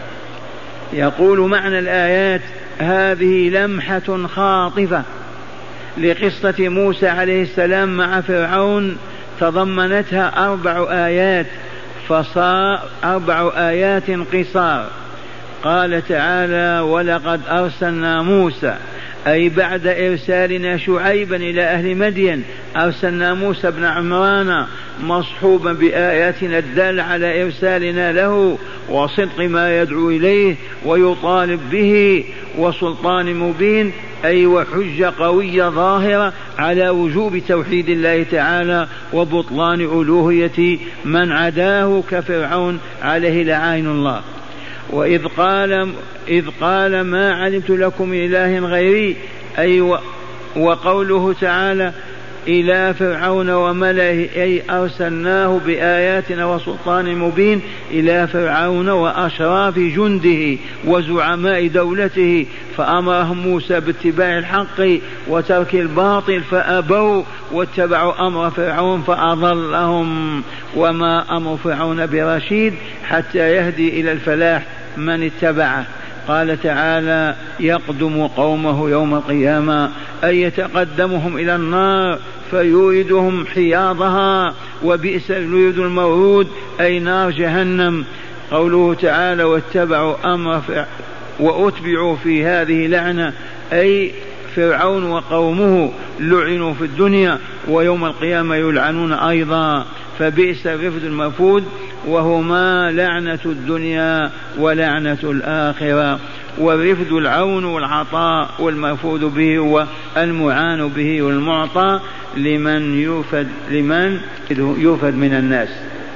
يقول معنى الآيات: هذه لمحة خاطفة لقصة موسى عليه السلام مع فرعون، تضمنتها أربع آيات، فصار أربع آيات قصار. قال تعالى: ولقد أرسلنا موسى، أي بعد إرسالنا شعيبا إلى أهل مدين أرسلنا موسى بن عمران مصحوبا بآياتنا الدالة على إرسالنا له وصدق ما يدعو إليه ويطالب به، وسلطان مبين، أي وحجة قوية ظاهرة على وجوب توحيد الله تعالى وبطلان ألوهية من عداه كفرعون عليه لعين الله. وإذ قال إذ قال ما علمت لكم من إله غيري، أي وقوله تعالى إلى فرعون وملئه، أي أرسلناه بآياتنا وسلطان مبين إلى فرعون وأشراف جنده وزعماء دولته، فأمرهم موسى باتباع الحق وترك الباطل فأبوا واتبعوا أمر فرعون فأضلهم. وما أمر فرعون برشيد حتى يهدي إلى الفلاح من اتبعه. قال تعالى: يقدم قومه يوم القيامة، أي يتقدمهم إلى النار فيوردهم حياضها. وبئس الورد المورود، أي نار جهنم. قوله تعالى: واتبعوا أمر وأتبعوا في هذه لعنة، أي فرعون وقومه لعنوا في الدنيا ويوم القيامة يلعنون أيضا. فبئس الرفد المرفود، وهما لعنة الدنيا ولعنة الآخرة. والرفد العون والعطاء، والمرفود به هو المعان به والمعطى لمن يوفد لمن يوفد من الناس.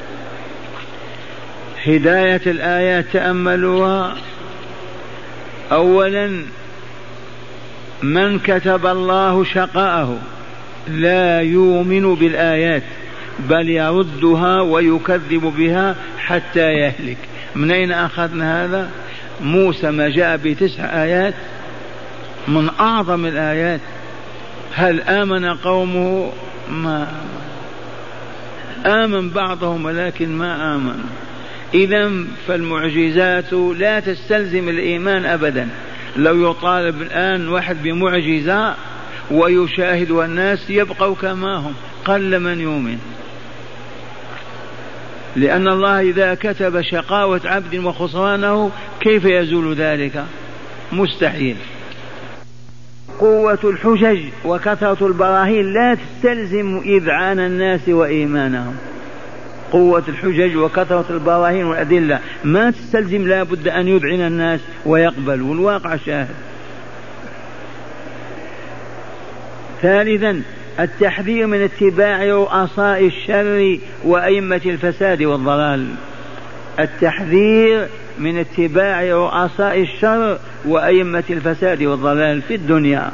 هداية الآيات تأملوها. أولا: من كتب الله شقاءه لا يؤمن بالآيات بل يردها ويكذب بها حتى يهلك. من أين أخذنا هذا؟ موسى ما جاء بتسع آيات من أعظم الآيات. هل آمن قومه؟ ما آمن بعضهم ولكن ما آمن. إذن فالمعجزات لا تستلزم الإيمان أبدا. لو يطالب الآن واحد بمعجزة ويشاهدها الناس يبقوا كما هم، قل من يؤمن. لأن الله إذا كتب شقاوة عبد وخسرانه كيف يزول ذلك؟ مستحيل. قوة الحجج وكثرة البراهين لا تستلزم إذعان الناس وإيمانهم. قوة الحجج وكثرة البراهين والأدلة ما تستلزم لا بد أن يذعن الناس ويقبل، والواقع شاهد. ثالثا التحذير من اتباع رؤساء الشر وأئمة الفساد والضلال. التحذير من اتباع رؤساء الشر وأئمة الفساد والضلال في الدنيا.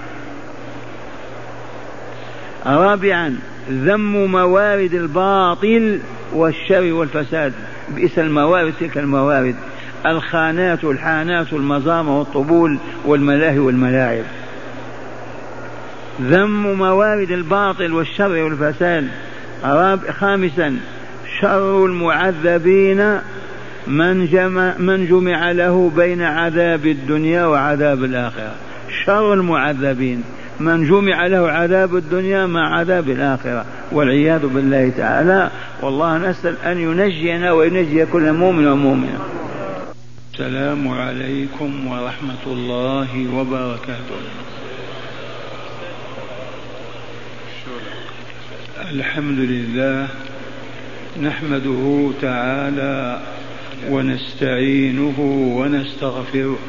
رابعا ذم موارد الباطل والشر والفساد. بئس الموارد تلك الموارد، الخانات والحانات والمزامع والطبول والملاهي والملاعب. ذم موارد الباطل والشر والفساد. خامسا شر المعذبين من جمع, من جمع له بين عذاب الدنيا وعذاب الآخرة. شر المعذبين من جمع له عذاب الدنيا مع عذاب الآخرة والعياذ بالله تعالى. والله نسأل أن ينجينا وينجي كل مؤمن ومؤمنة. السلام عليكم ورحمة الله وبركاته. الحمد لله نحمده تعالى ونستعينه ونستغفره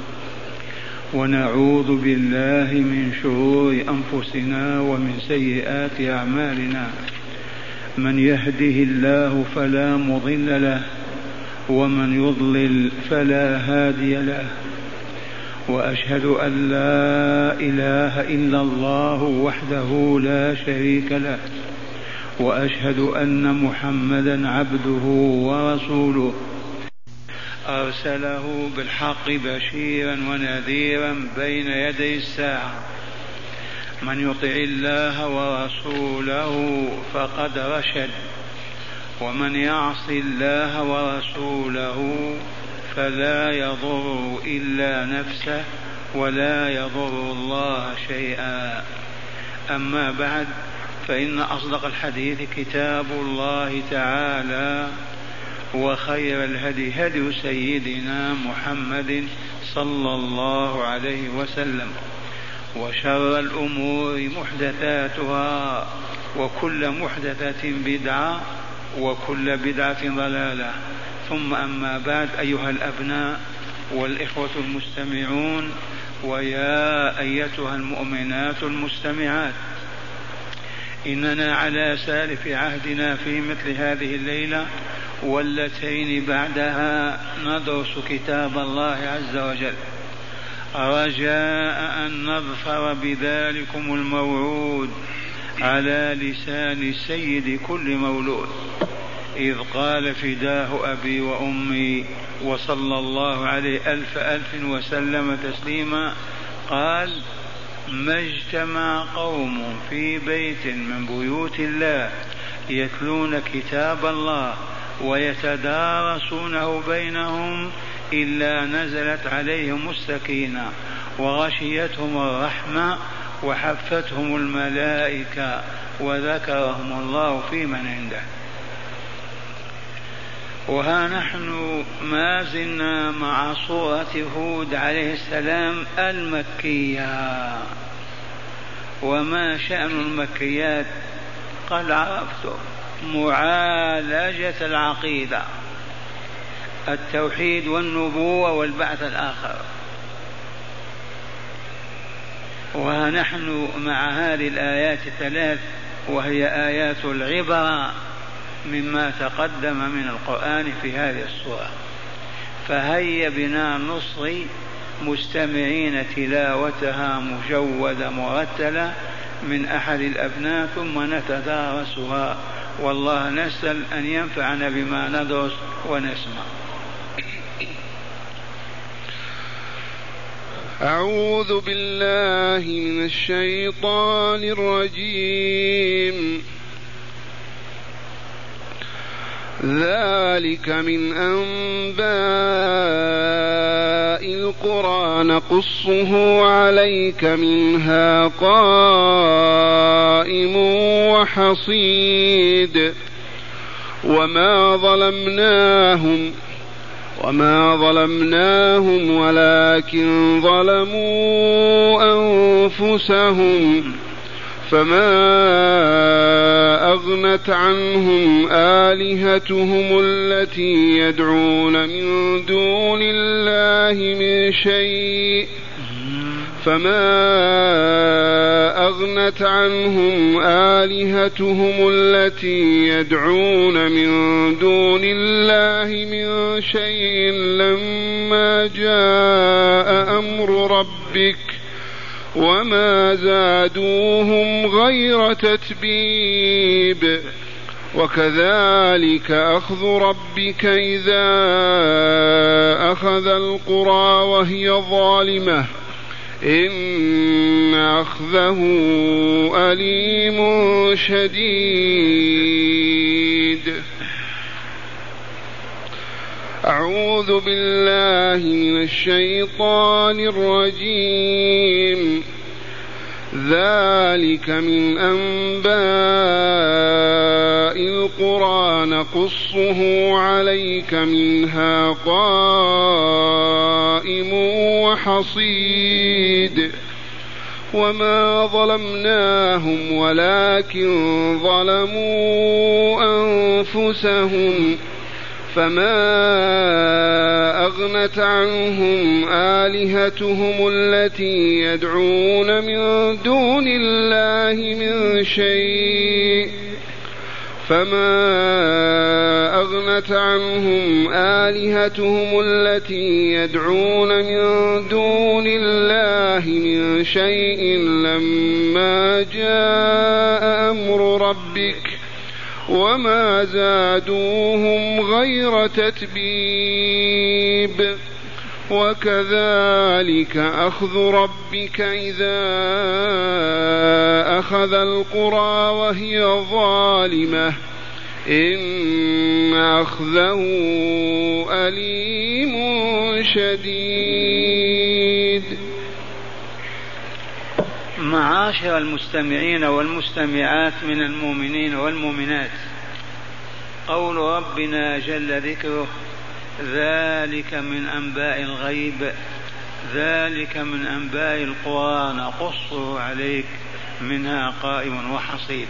ونعوذ بالله من شرور أنفسنا ومن سيئات أعمالنا. من يهده الله فلا مضل له ومن يضلل فلا هادي له. وأشهد أن لا إله إلا الله وحده لا شريك له، وأشهد أن محمدا عبده ورسوله أرسله بالحق بشيرا ونذيرا بين يدي الساعة. من يطع الله ورسوله فقد رشد، ومن يعص الله ورسوله فلا يضر إلا نفسه ولا يضر الله شيئا. أما بعد، فإن أصدق الحديث كتاب الله تعالى، وخير الهدي هدي سيدنا محمد صلى الله عليه وسلم، وشر الأمور محدثاتها، وكل محدثة بدعة، وكل بدعة ضلالة. ثم أما بعد، أيها الأبناء والإخوة المستمعون، ويا أيتها المؤمنات المستمعات، إننا على سالف عهدنا في مثل هذه الليلة واللتين بعدها ندرس كتاب الله عز وجل، رجاء أن نظفر بذلكم الموعود على لسان سيد كل مولود، إذ قال فداه أبي وأمي وصلى الله عليه ألف ألف وسلم تسليما، قال: ما اجتمع قوم في بيت من بيوت الله يتلون كتاب الله ويتدارسونه بينهم إلا نزلت عليهم السكينة وغشيتهم الرحمة وحفتهم الملائكة وذكرهم الله في من عنده. وها نحن ما زلنا مع سورة هود عليه السلام المكية. وما شأن المكيات؟ قد عرفتم: معالجة العقيدة، التوحيد والنبوة والبعث الآخر. وها نحن مع هذه الآيات الثلاث، وهي آيات العبرة مما تقدم من القرآن في هذه السورة. فهيا بنا نصغي مستمعين تلاوتها مجودة مرتلة من أحد الأبناء، ثم نتدارسها، والله نسأل أن ينفعنا بما ندرس ونسمع. أعوذ بالله من الشيطان الرجيم. ذلك من أنباء القرى نقصه عليك، منها قائم وحصيد، وما ظلمناهم وما ظلمناهم ولكن ظلموا أنفسهم فما أغنت عنهم آلهتهم التي يدعون من دون الله من شيء فما أغنت عنهم آلهتهم التي يدعون من دون الله من شيء لما جاء أمر ربك وما زادوهم غير تتبيب وكذلك أخذ ربك إذا أخذ القرى وهي ظالمة إن أخذه أليم شديد. أعوذ بالله من الشيطان الرجيم. ذلك من أنباء القرى نقصه عليك منها قائم وحصيد وما ظلمناهم ولكن ظلموا أنفسهم فما أغنت عنهم آلهتهم التي يدعون من دون الله من شيء فما أغنت عنهم آلهتهم التي يدعون من دون الله من شيء لما جاء أمر ربك وما زادوهم غير تتبيب وكذلك أخذ ربك إذا أخذ القرى وهي ظالمة إن أخذه أليم شديد. معاشر المستمعين والمستمعات من المؤمنين والمؤمنات، قول ربنا جل ذكره ذلك من أنباء الغيب، ذلك من أنباء القرى نقصه عليك منها قائم وحصيد.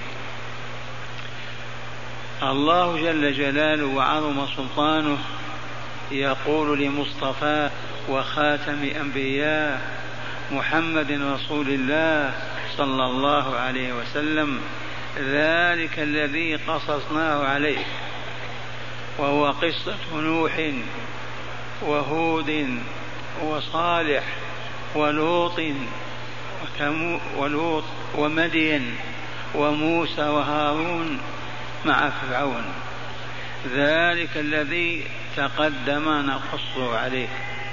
الله جل جلاله وعظم سلطانه يقول لمصطفى وخاتم أنبياء محمد رسول الله صلى الله عليه وسلم ذلك الذي قصصناه عليك، وهو قصة نوح وهود وصالح ولوط ولوط ومدين وموسى وهارون مع فرعون، ذلك الذي تقدم نقصه عليك.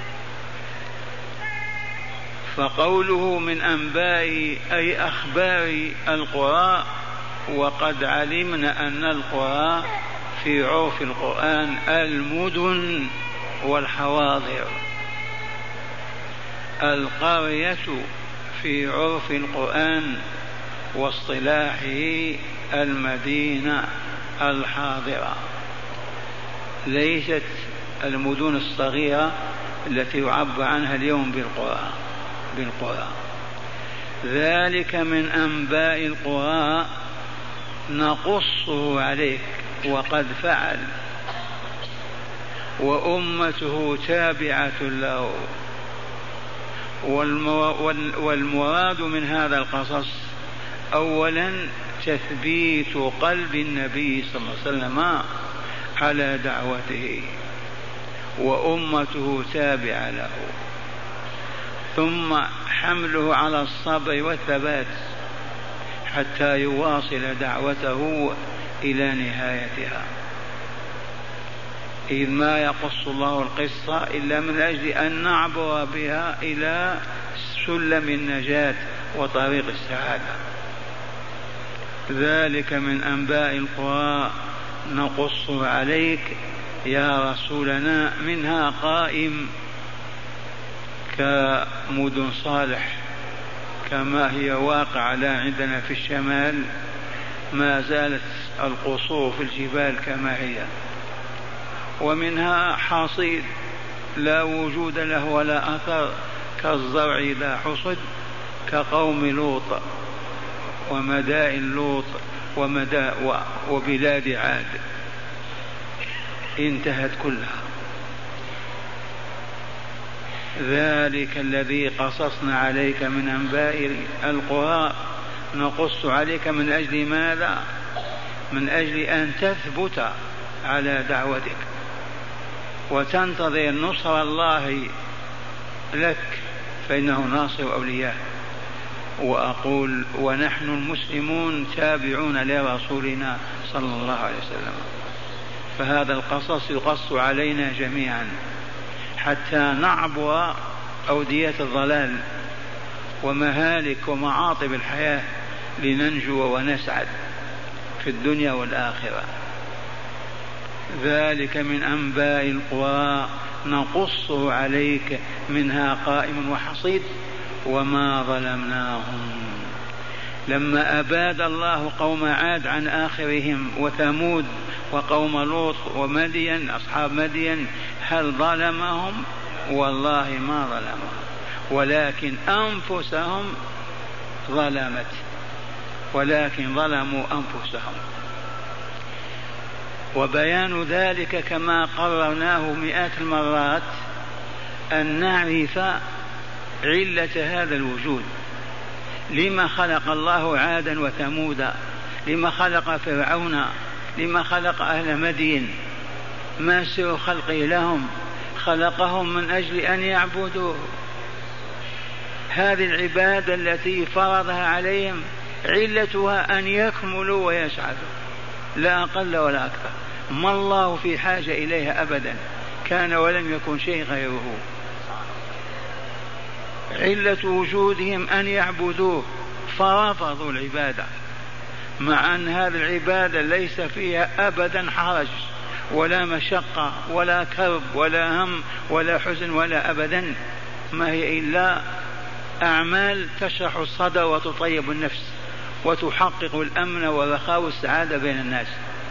فقوله من أنباء أي أخبار القرى، وقد علمنا أن القرى في عرف القرآن المدن والحواضر. القرية في عرف القرآن واصطلاحه المدينة الحاضرة، ليست المدن الصغيرة التي يعبر عنها اليوم بالقرى بالقرى. ذلك من أنباء القرى نقصه عليك، وقد فعل، وأمته تابعة له. والمراد من هذا القصص أولا تثبيت قلب النبي صلى الله عليه وسلم على دعوته وأمته تابعة له، ثم حمله على الصبر والثبات حتى يواصل دعوته إلى نهايتها، إذ ما يقص الله القصة إلا من أجل أن نعبر بها إلى سلم النجاة وطريق السعادة. ذلك من أنباء القرى نقص عليك يا رسولنا، منها قائم كمدن صالح كما هي واقعة لا عندنا في الشمال، ما زالت القصور في الجبال كما هي، ومنها حصيد لا وجود له ولا أثر كالزرع إذا حصد، كقوم لوط ومدائن لوط ومدا وبلاد عاد انتهت كلها. ذلك الذي قصصنا عليك من أنباء القرى نقص عليك من أجل ماذا؟ من أجل أن تثبت على دعوتك وتنتظر نصر الله لك، فإنه ناصر أولياء. وأقول ونحن المسلمون تابعون لرسولنا صلى الله عليه وسلم، فهذا القصص يقص علينا جميعا حتى نعبر أودية الضلال ومهالك ومعاطب الحياة لننجو ونسعد في الدنيا والآخرة. ذلك من أنباء القرى نقصه عليك منها قائم وحصيد وما ظلمناهم. لما أباد الله قوم عاد عن آخرهم وثمود وقوم لوط ومدين أصحاب مدين، هل ظلمهم؟ والله ما ظلمهم، ولكن أنفسهم ظلمت، ولكن ظلموا أنفسهم. وبيان ذلك كما قررناه مئات المرات أن نعرف علة هذا الوجود. لما خلق الله عادا وثمودا؟ لما خلق فرعون؟ لما خلق أهل مدين؟ ما سر خلقه لهم؟ خلقهم من أجل أن يعبدوه. هذه العبادة التي فرضها عليهم علتها أن يكملوا ويسعدوا، لا أقل ولا أكثر. ما الله في حاجة إليها أبدا، كان ولم يكن شيء غيره. علة وجودهم أن يعبدوه فرفضوا العبادة، مع أن هذه العبادة ليس فيها أبدا حرج ولا مشقة ولا كرب ولا هم ولا حزن ولا أبدا، ما هي إلا أعمال تشرح الصدر وتطيب النفس وتحقق الأمن والرخاء والسعادة بين الناس.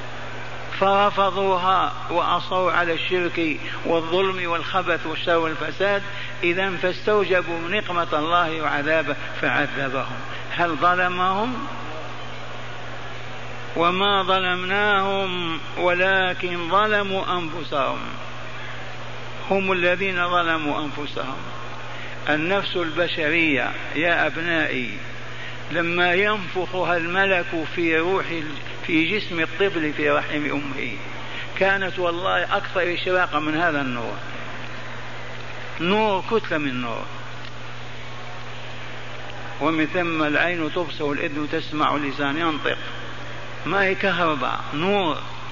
فرفضوها وأصروا على الشرك والظلم والخبث والشر والفساد، إذن فاستوجبوا نقمة الله وعذابه فعذبهم. هل ظلمهم؟ وما ظلمناهم ولكن ظلموا أنفسهم، هم الذين ظلموا أنفسهم. النفس البشرية يا أبنائي لما ينفخها الملك في روح في جسم الطفل في رحم أمه كانت والله أكثر إشراقا من هذا النور، نور كتلة من نور. ومن ثم العين تبصر والإذن تسمع واللسان ينطق، ما هي كهرباء، نور.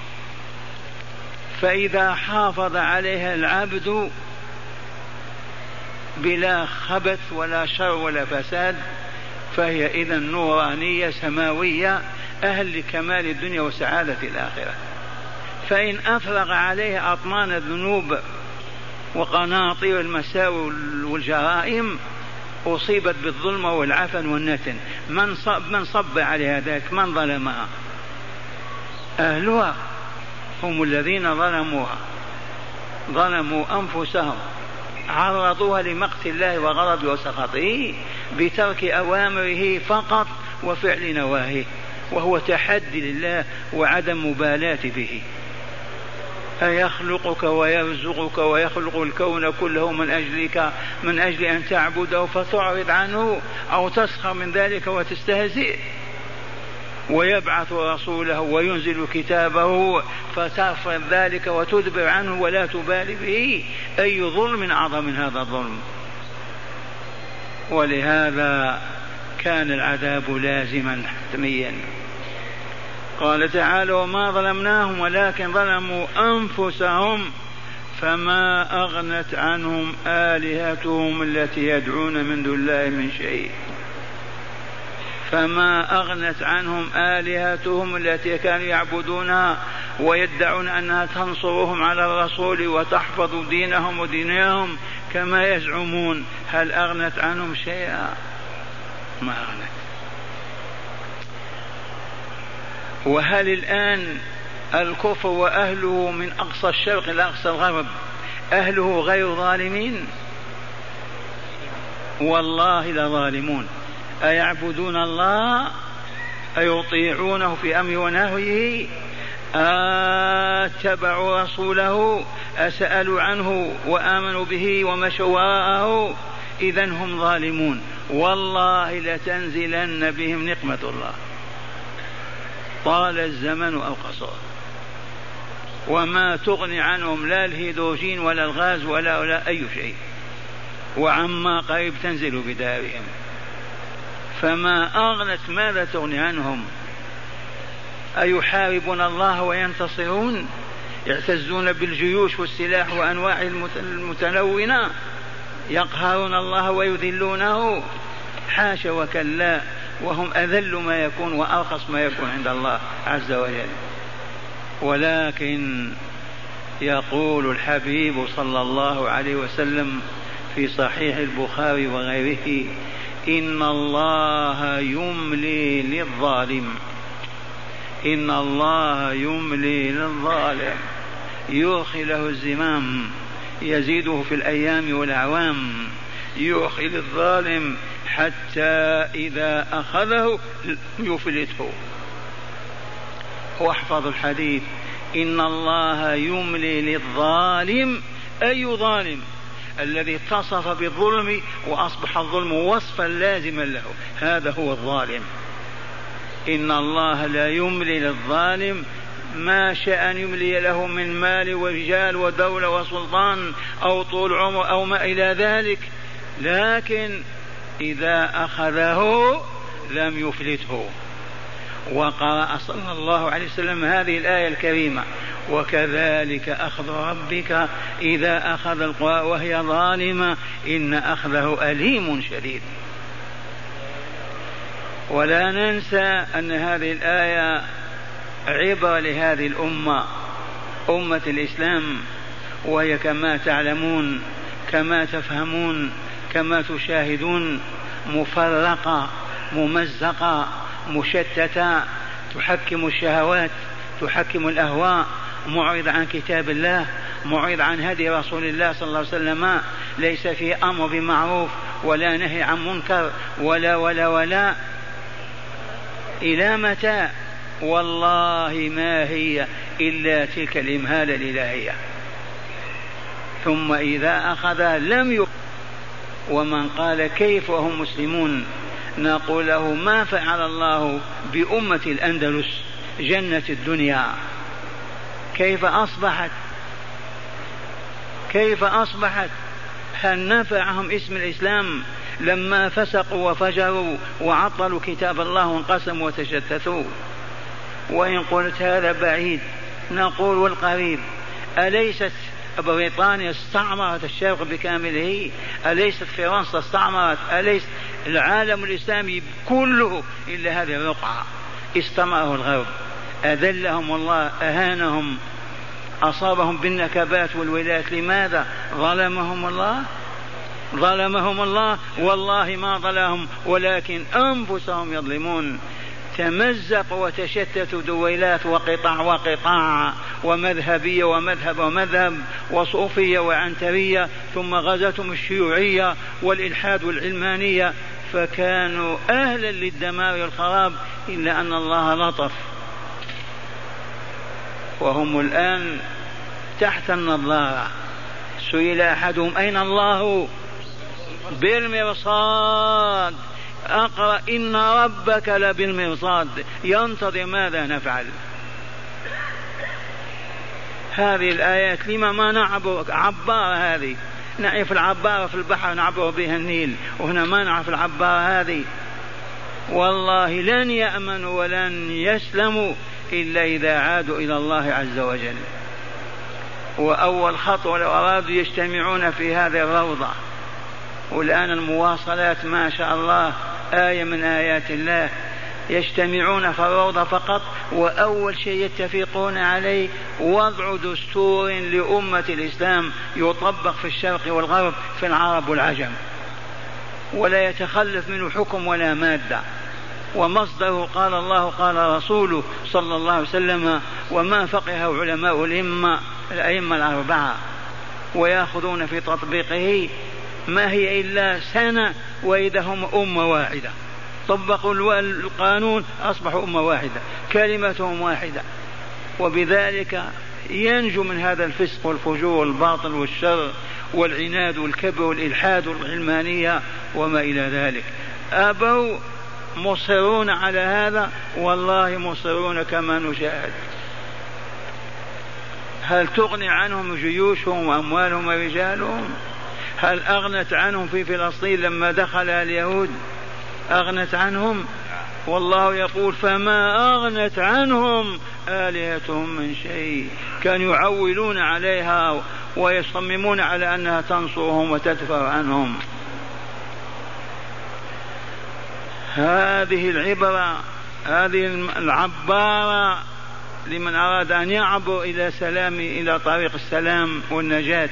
فإذا حافظ عليها العبد بلا خبث ولا شر ولا فساد فهي إذن نورانية سماوية أهل لكمال الدنيا وسعادة الآخرة. فإن أفرغ عليها أطنان الذنوب وقناطير المساوئ والجرائم أصيبت بالظلم والعفن والنتن. من صب, من صب عليها ذلك؟ من ظلمها؟ أهلها هم الذين ظلموها، ظلموا أنفسهم، عرضوها لمقت الله وغضبه وسخطه بترك أوامره فقط وفعل نواهيه، وهو تحدي لله وعدم مبالاة به. أيخلقك ويرزقك ويخلق الكون كله من أجلك، من أجل أن تعبده فتعرض عنه أو تسخر من ذلك وتستهزئ؟ ويبعث رسوله وينزل كتابه فترفض ذلك وتدبر عنه ولا تبالي به. أي ظلم أعظم من هذا الظلم؟ ولهذا كان العذاب لازما حتميا. قال تعالى وما ظلمناهم ولكن ظلموا أنفسهم فما أغنت عنهم آلهتهم التي يدعون من دون الله من شيء. فما أغنت عنهم آلهتهم التي كانوا يعبدونها ويدعون أنها تنصرهم على الرسول وتحفظ دينهم ودينهم كما يزعمون، هل أغنت عنهم شيئا؟ ما أغنت. وهل الآن الكفر وأهله من أقصى الشرق إلى أقصى الغرب أهله غير ظالمين؟ والله لظالمون. أيعبدون الله؟ أيطيعونه في أمر ونهيه؟ أتبعوا رسوله؟ أسألوا عنه وآمنوا به ومشوا وراءه؟ إذن هم ظالمون. والله لتنزلن بهم نقمة الله طال الزمن أو قصر، وما تغني عنهم لا الهيدروجين ولا الغاز ولا, ولا أي شيء، وعما قريب تنزل بدارهم. فما أغنت ماذا تغني عنهم؟ أيحاربون الله وينتصرون؟ يعتزون بالجيوش والسلاح وأنواع المتنونة، يقهرون الله ويذلونه؟ حاشا وكلا، وهم أذل ما يكون وأرخص ما يكون عند الله عز وجل. ولكن يقول الحبيب صلى الله عليه وسلم في صحيح البخاري وغيره: إن الله يملي للظالم، إن الله يملي للظالم، يرخي له الزمام، يزيده في الأيام والأعوام، يرخي للظالم حتى إذا أخذه يفلته. واحفظ الحديث: إن الله يملي للظالم. أي ظالم؟ الذي اتصف بالظلم وأصبح الظلم وصفا لازما له، هذا هو الظالم. إن الله لا يملي للظالم ما شاء أن يملي له من مال ورجال ودولة وسلطان أو طول عمر أو ما إلى ذلك، لكن إذا أخذه لم يفلته. وقرأ صلى الله عليه وسلم هذه الآية الكريمة: وكذلك أخذ ربك إذا أخذ القرى وهي ظالمة إن أخذه أليم شديد. ولا ننسى أن هذه الآية عبرة لهذه الأمة، أمة الإسلام، وهي كما تعلمون كما تفهمون كما تشاهدون مفرقة ممزقة مشتتة، تحكم الشهوات، تحكم الأهواء، معرض عن كتاب الله، معرض عن هدي رسول الله صلى الله عليه وسلم، ليس في أمر بمعروف ولا نهي عن منكر ولا ولا ولا. إلى متى؟ والله ما هي إلا تلك الإمهالة الإلهية. ثم إذا أخذ لم يقل. ومن قال كيف وهم مسلمون؟ نقول له: ما فعل الله بأمة الأندلس جنة الدنيا؟ كيف أصبحت؟ كيف أصبحت؟ هل نفعهم اسم الإسلام لما فسقوا وفجروا وعطلوا كتاب الله وانقسموا وتشتتوا؟ وإن قلت هذا بعيد نقول والقريب: أليست بريطانيا استعمرت الشرق بكامله؟ أليست فرنسا استعمرت؟ أليس العالم الإسلامي كله إلا هذه الرقعة استمره الغرب؟ أذلهم الله، أهانهم، أصابهم بالنكبات والولايات. لماذا؟ ظلمهم الله؟ ظلمهم الله؟ والله ما ظلمهم، ولكن أنفسهم يظلمون. تمزقوا وتشتتوا دويلات وقطاع وقطاع ومذهبية ومذهب ومذهب وصوفية وعنترية، ثم غزتهم الشيوعية والإلحاد والعلمانية، فكانوا أهلا للدمار والخراب، إلا أن الله لطف. وهم الآن تحت النظارة. سئل أحدهم: أين الله؟ بالمرصاد. أقرأ: إن ربك لبالمرصاد، ينتظر ماذا نفعل. هذه الآيات لما ما نعبر عبارة؟ هذه نعرف العبارة في البحر نعبر بها النيل، وهنا ما نعرف العبارة هذه. والله لن يأمنوا ولن يسلموا إلا إذا عادوا إلى الله عز وجل. وأول خطوة لو أرادوا يجتمعون في هذه الروضة، والآن المواصلات ما شاء الله آية من آيات الله، يجتمعون في الروضة فقط، وأول شيء يتفقون عليه وضع دستور لأمة الإسلام يطبق في الشرق والغرب، في العرب والعجم، ولا يتخلف منه حكم ولا مادة، ومصدره قال الله قال رسوله صلى الله عليه وسلم، وما فقه علماء الأئمة الأئمة الأربعة ويأخذون في تطبيقه ما هي إلا سنة وإذا هم أمة واحدة، طبقوا القانون أصبحوا أمة واحدة، كلمتهم واحدة، وبذلك ينجو من هذا الفسق والفجور والباطل والشر والعناد والكبر والإلحاد والعلمانية وما إلى ذلك. أبوا مصرون على هذا، والله مصرون كما نشاهد. هل تغني عنهم جيوشهم وأموالهم ورجالهم؟ هل أغنت عنهم في فلسطين لما دخل اليهود؟ أغنت عنهم؟ والله يقول فما أغنت عنهم آلهتهم من شيء. كانوا يعولون عليها ويصممون على أنها تنصرهم وتدفع عنهم. هذه العبرة هذه العبارة لمن أراد أن يعبر إلى سلام إلى طريق السلام والنجاة.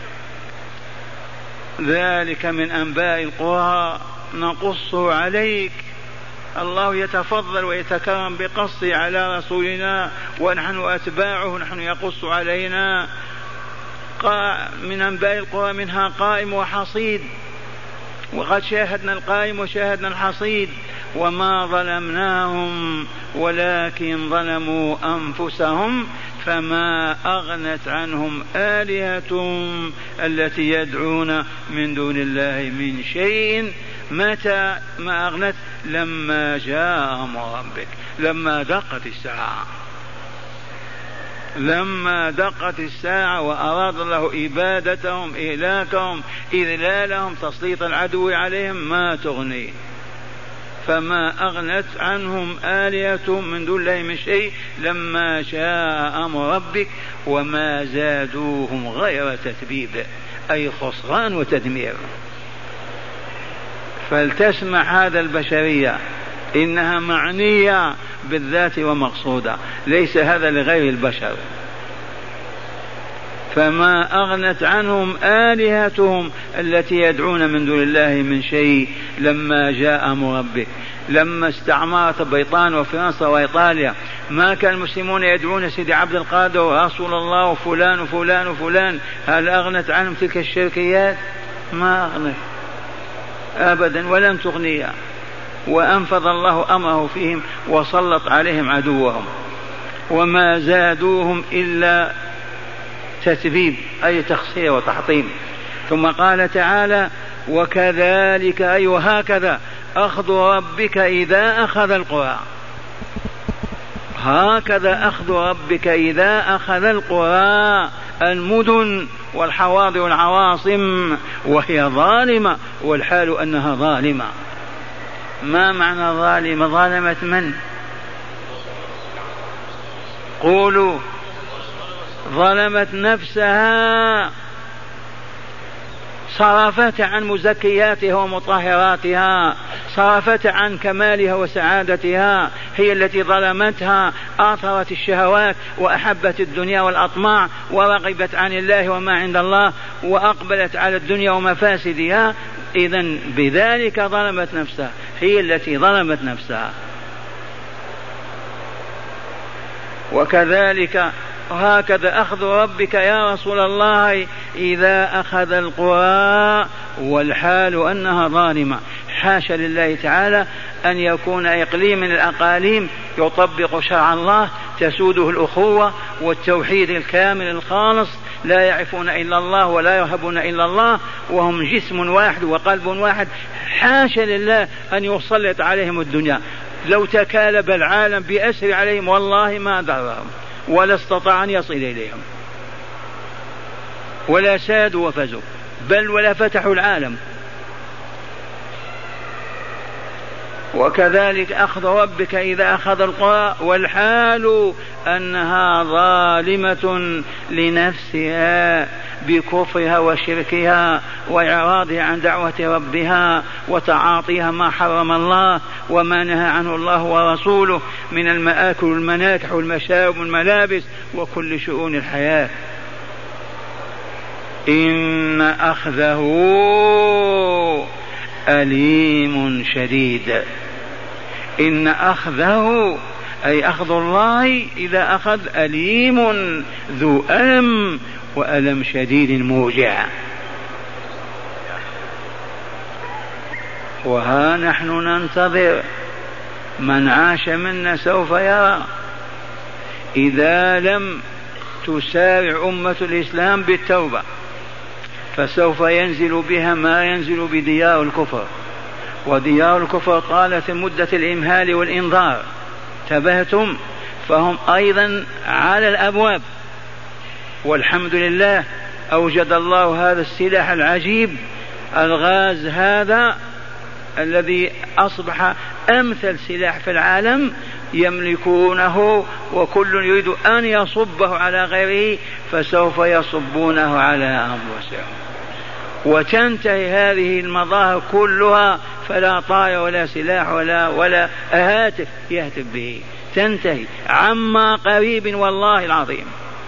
ذلك من أنباء القرى نقصه عليك. الله يتفضل ويتكرم بقصه على رسولنا ونحن أتباعه، نحن يقص علينا. من أنباء القرى منها قائم وحصيد، وقد شاهدنا القائم وشاهدنا الحصيد. وما ظلمناهم ولكن ظلموا أنفسهم فما أغنت عنهم آلهتهم التي يدعون من دون الله من شيء. متى ما أغنت؟ لما جاء أمر ربك، لما دقت الساعة، لما دقت الساعة وأراد الله إبادتهم إهلاكهم إذلالهم تسليط العدو عليهم ما تغني. فما أغنت عنهم آلهتهم من دون الله من شيء لما شاء أمر ربك وما زادوهم غير تتبيب، أي خسران وتدمير. فلتسمع هذا البشرية إنها معنية بالذات ومقصودة، ليس هذا لغير البشر. فما أغنت عنهم آلهتهم التي يدعون من دون الله من شيء لما جاء أمر ربك. لما استعمرت بريطانيا وفرنسا وإيطاليا ما كان المسلمون يدعون سيدي عبد القادر ورسول الله وفلان وفلان وفلان؟ هل أغنت عنهم تلك الشركيات؟ ما أغنت أبدا ولن تغنيها. وأنفذ الله أمره فيهم وسلط عليهم عدوهم وما زادوهم إلا تتبيب، أي تخسير وتحطيم. ثم قال تعالى وكذلك أي وهكذا أخذ ربك إذا أخذ القرى. هكذا أخذ ربك إذا أخذ القرى المدن والحواضر والعواصم وهي ظالمة، والحال أنها ظالمة. ما معنى ظالمة؟ ظالمت من؟ قولوا. ظلمت نفسها، صرفت عن مزكياتها ومطهراتها، صرفت عن كمالها وسعادتها، هي التي ظلمتها. آثرت الشهوات وأحبت الدنيا والأطماع ورغبت عن الله وما عند الله وأقبلت على الدنيا ومفاسدها. إذن بذلك ظلمت نفسها، هي التي ظلمت نفسها. وكذلك هكذا أخذ ربك يا رسول الله إذا أخذ القرى والحال أنها ظالمة. حاشا لله تعالى أن يكون إقليم من الأقاليم يطبق شرع الله تسوده الأخوة والتوحيد الكامل الخالص، لا يعرفون إلا الله ولا يرهبون إلا الله وهم جسم واحد وقلب واحد. حاشا لله أن يسلط عليهم الدنيا. لو تكالب العالم بأسر عليهم والله ما ضرهم ولا استطاع أن يصل إليهم ولا سادوا وفزوا، بل ولا فتحوا العالم. وكذلك أخذ ربك إذا أخذ القرى والحال أنها ظالمة لنفسها بكفرها وشركها وإعراضها عن دعوة ربها وتعاطيها ما حرم الله وما نهى عنه الله ورسوله من المآكل والمناكح والمشارب والملابس وكل شؤون الحياة. إن أخذه أليم شديد. إن أخذه أي أخذ الله إذا أخذ أليم ذو ألم وألم شديد موجع. وها نحن ننتظر، من عاش منا سوف يرى. إذا لم تسارع أمة الإسلام بالتوبة فسوف ينزل بها ما ينزل بديار الكفر، وديار الكفر طالت مدة الإمهال والإنذار، انتبهتم؟ فهم أيضا على الأبواب. والحمد لله أوجد الله هذا السلاح العجيب، الغاز هذا الذي أصبح أمثل سلاح في العالم يملكونه، وكل يريد أن يصبه على غيره فسوف يصبونه على أنفسهم، وتنتهي هذه المظاهر كلها، فلا طائر ولا سلاح ولا ولا هاتف يهتف به، تنتهي عما قريب والله العظيم.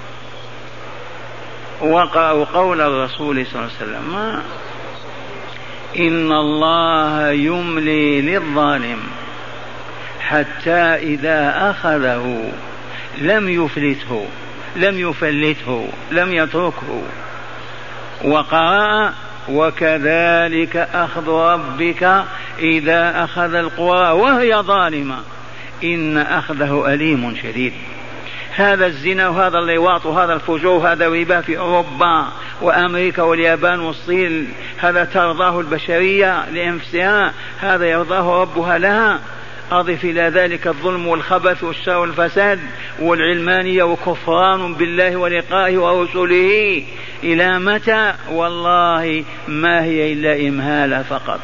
وقرأوا قول الرسول صلى الله عليه وسلم: إن الله يملي للظالم حتى إذا أخذه لم يفلته لم يفلته لم يتركه. وقرأ: وكذلك أخذ ربك إذا أخذ القرى وهي ظالمة إن أخذه أليم شديد. هذا الزنا وهذا اللواط وهذا الفجور وهذا الربا في أوروبا وأمريكا واليابان والصين، هذا ترضاه البشرية لأنفسها، هذا يرضاه ربها لها. أضف إلى ذلك الظلم والخبث والشر والفساد والعلمانية وكفران بالله ولقائه ورسله. إلى متى؟ والله ما هي إلا إمهال فقط.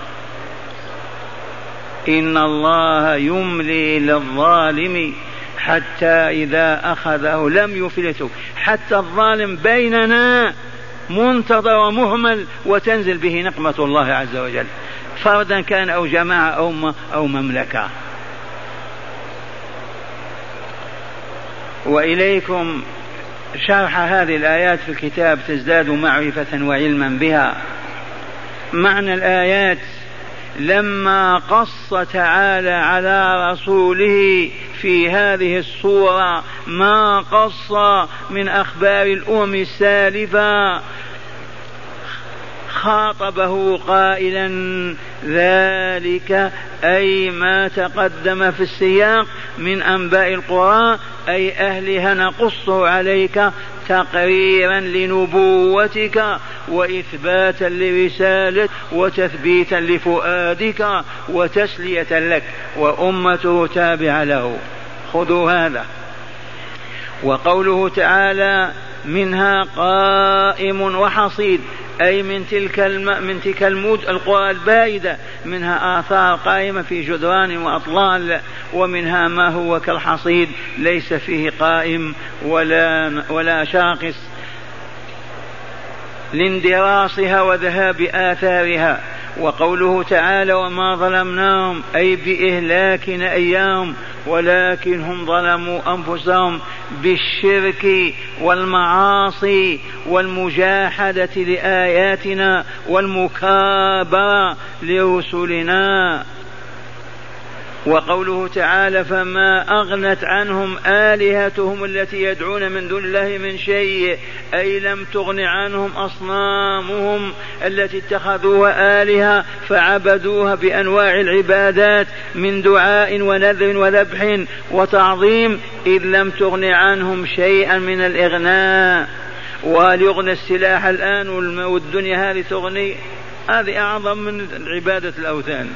إن الله يملي للظالم حتى إذا أخذه لم يفلته. حتى الظالم بيننا منتظر ومهمل وتنزل به نقمة الله عز وجل، فردا كان أو جماعة أو, أو مملكة. وإليكم شرح هذه الآيات في الكتاب تزداد معرفة وعلما بها. معنى الآيات: لما قص تعالى على رسوله في هذه الصورة ما قص من أخبار الأمم السالفة، خاطبه قائلا: ذلك أي ما تقدم في السياق من أنباء القرى أي أهلها نقصه عليك تقريرا لنبوتك وإثباتا لرسالتك وتثبيتا لفؤادك وتسلية لك، وأمته تابعة له. خذوا هذا. وقوله تعالى: منها قائم وحصيد، أي من تلك الم... من تلك الموت القرى البائدة منها آثار قائمة في جدران وأطلال، ومنها ما هو كالحصيد ليس فيه قائم ولا ولا شاخص لاندراسها وذهاب آثارها. وقوله تعالى: وما ظلمناهم أي بإهلاكنا إياهم ولكن هم ظلموا أنفسهم بالشرك والمعاصي والمجاحدة لآياتنا والمكابرة لرسلنا. وقوله تعالى: فما أغنت عنهم آلهتهم التي يدعون من دون الله من شيء، أي لم تغن عنهم أصنامهم التي اتخذوها آلهة فعبدوها بأنواع العبادات من دعاء ونذر وذبح وتعظيم، إذ لم تغن عنهم شيئا من الإغناء. وليغنى السلاح الآن والدنيا هذه تغني، هذه أعظم من عبادة الأوثان.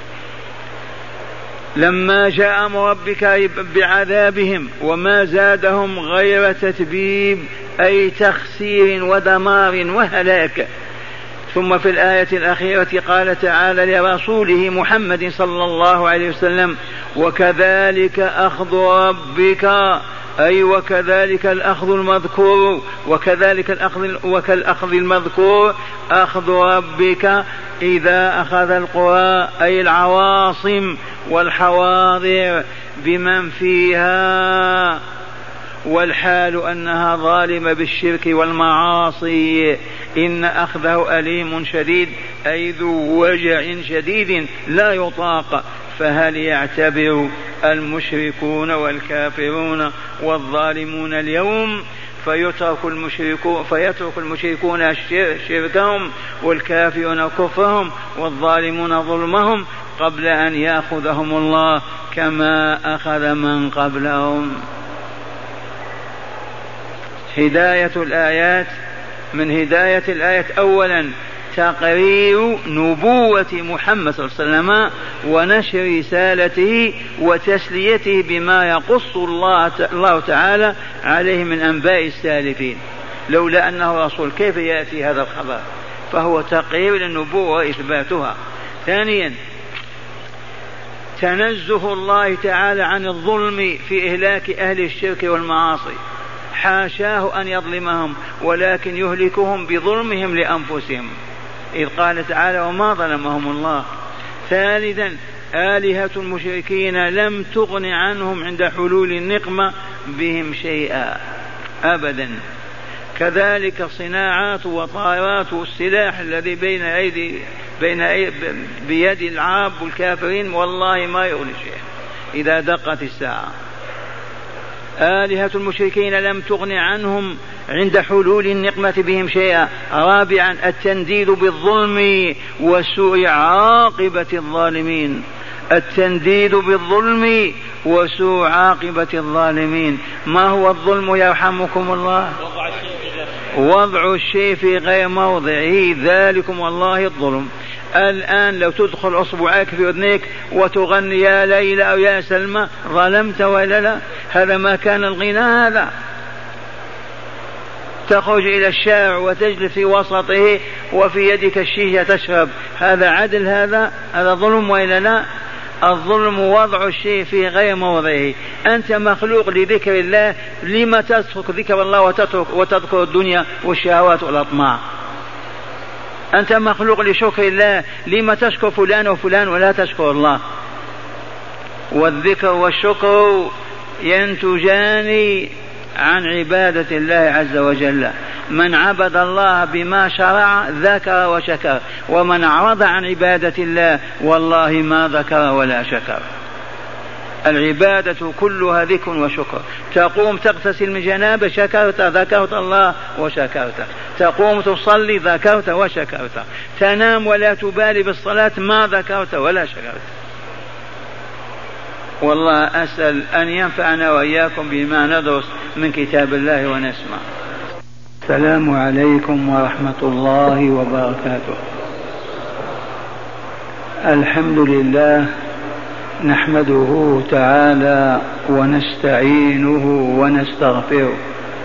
لما جاء أمر ربك بعذابهم وما زادهم غير تتبيب، أي تخسير ودمار وهلاك. ثم في الآية الأخيرة قال تعالى لرسوله محمد صلى الله عليه وسلم: وكذلك أخذ ربك، أي وكذلك الأخذ المذكور وكذلك الأخذ وكالأخذ المذكور أخذ ربك إذا أخذ القرى، أي العواصم والحواضر بمن فيها، والحال أنها ظالمة بالشرك والمعاصي. إن أخذه أليم شديد، أي ذو وجع شديد لا يطاق، فهل يعتبر المشركون والكافرون والظالمون اليوم فيترك المشركون, فيترك المشركون شركهم والكافرون كفرهم والظالمون ظلمهم قبل أن يأخذهم الله كما أخذ من قبلهم؟ هداية الآيات: من هداية الآية أولا تقرير نبوة محمد صلى الله عليه وسلم ونشر رسالته وتسليته بما يقص الله, الله تعالى عليه من أنباء السالفين. لولا أنه رسول كيف يأتي هذا الخبر؟ فهو تقرير للنبوة وإثباتها. ثانيا تنزه الله تعالى عن الظلم في إهلاك أهل الشرك والمعاصي، حاشاه أن يظلمهم ولكن يهلكهم بظلمهم لأنفسهم، إذ قال تعالى: وما ظلمهم الله. ثالثا آلهة المشركين لم تغن عنهم عند حلول النقمة بهم شيئا أبدا. كذلك صناعات وطائرات والسلاح الذي بين أيدي بين أيدي بيد العرب والكافرين والله ما يغني شيء إذا دقت الساعة. آلهة المشركين لم تغن عنهم عند حلول النقمة بهم شيئا. رابعا التنديد بالظلم وسوء عاقبة الظالمين. التنديد بالظلم وسوء عاقبة الظالمين. ما هو الظلم يرحمكم الله؟ وضع الشيء في غير موضعه، ذلكم والله الظلم. الآن لو تدخل أصبعك في أذنيك وتغني يا ليلى أو يا سلمى ظلمت ولا لا؟ هذا ما كان الغناء. هذا تخرج إلى الشارع وتجلس في وسطه وفي يدك الشيشة تشرب، هذا عدل؟ هذا هذا ظلم ولا لا؟ الظلم وضع الشيء في غير موضعه. أنت مخلوق لذكر الله، لما تترك ذكر الله وتترك وتذكر الدنيا والشهوات والأطماع؟ أنت مخلوق لشكر الله، لما تشكر فلان وفلان ولا تشكر الله؟ والذكر والشكر ينتجان عن عبادة الله عز وجل. من عبد الله بما شرع ذكر وشكر، ومن أعرض عن عبادة الله والله ما ذكر ولا شكر. العبادة كلها ذكر وشكر. تقوم تغتسل من جنابة شكرت، ذكرت الله وشكرت. تقوم تصلي ذكرت وشكرت. تنام ولا تبالي بالصلاة ما ذكرت ولا شكرت. والله أسأل أن ينفعنا وإياكم بما ندرس من كتاب الله ونسمع. السلام عليكم ورحمة الله وبركاته. الحمد لله نحمده تعالى ونستعينه ونستغفره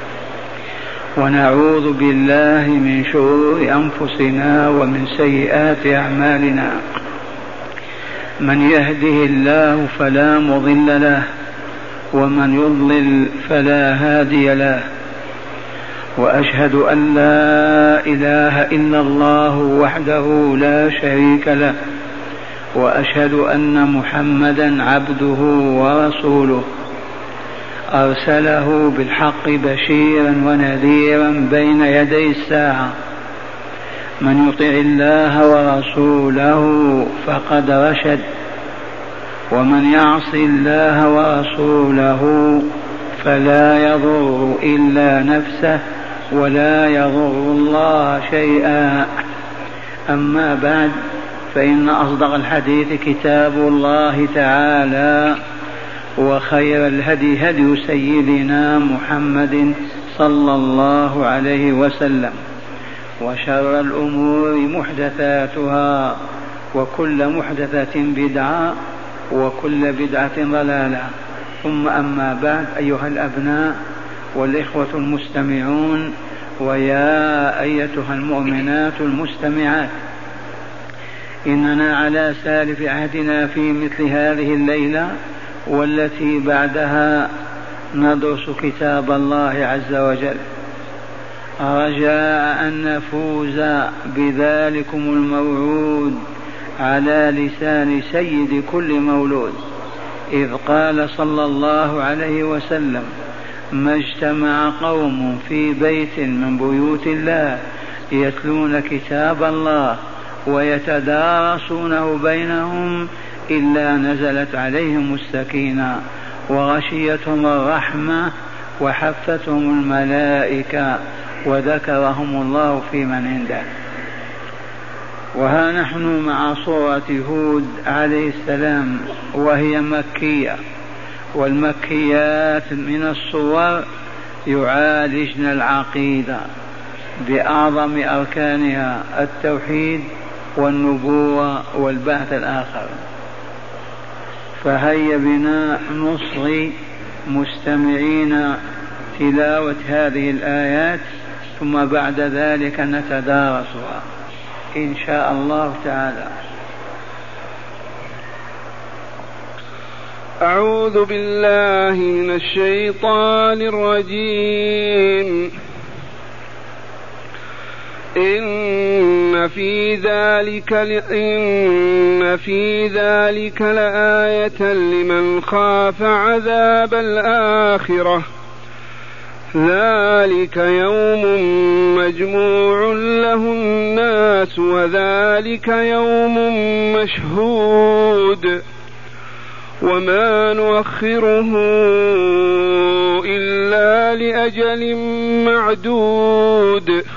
ونعوذ بالله من شرور أنفسنا ومن سيئات أعمالنا. من يهده الله فلا مضل له ومن يضلل فلا هادي له. وأشهد أن لا إله إلا الله وحده لا شريك له، وأشهد أن محمدا عبده ورسوله أرسله بالحق بشيرا ونذيرا بين يدي الساعة. من يطع الله ورسوله فقد رشد، ومن يعص الله ورسوله فلا يضر إلا نفسه ولا يضر الله شيئا. أما بعد، فإن أصدق الحديث كتاب الله تعالى، وخير الهدي هدي سيدنا محمد صلى الله عليه وسلم، وشر الأمور محدثاتها، وكل محدثة بدعة، وكل بدعة ضلالة. ثم أما بعد، أيها الأبناء والإخوة المستمعون، ويا أيتها المؤمنات المستمعات، إننا على سالف عهدنا في مثل هذه الليلة والتي بعدها ندرس كتاب الله عز وجل، رجاء أن نفوز بذلكم الموعود على لسان سيد كل مولود، إذ قال صلى الله عليه وسلم: ما اجتمع قوم في بيت من بيوت الله يتلون كتاب الله ويتدارسونه بينهم إلا نزلت عليهم السكينة وغشيتهم الرحمة وحفتهم الملائكة وذكرهم الله في من عنده. وها نحن مع صورة هود عليه السلام وهي مكية، والمكيات من الصور يعالجن العقيدة بأعظم أركانها التوحيد والنبوة والبعث الآخر. فهيا بنا نصغي مستمعين تلاوة هذه الآيات، ثم بعد ذلك نتدارسها إن شاء الله تعالى. أعوذ بالله من الشيطان الرجيم. إن في ذلك إن في ذلك لآية لمن خاف عذاب الآخرة، ذلك يوم مجموع له الناس وذلك يوم مشهود وما نؤخره إلا لأجل معدود.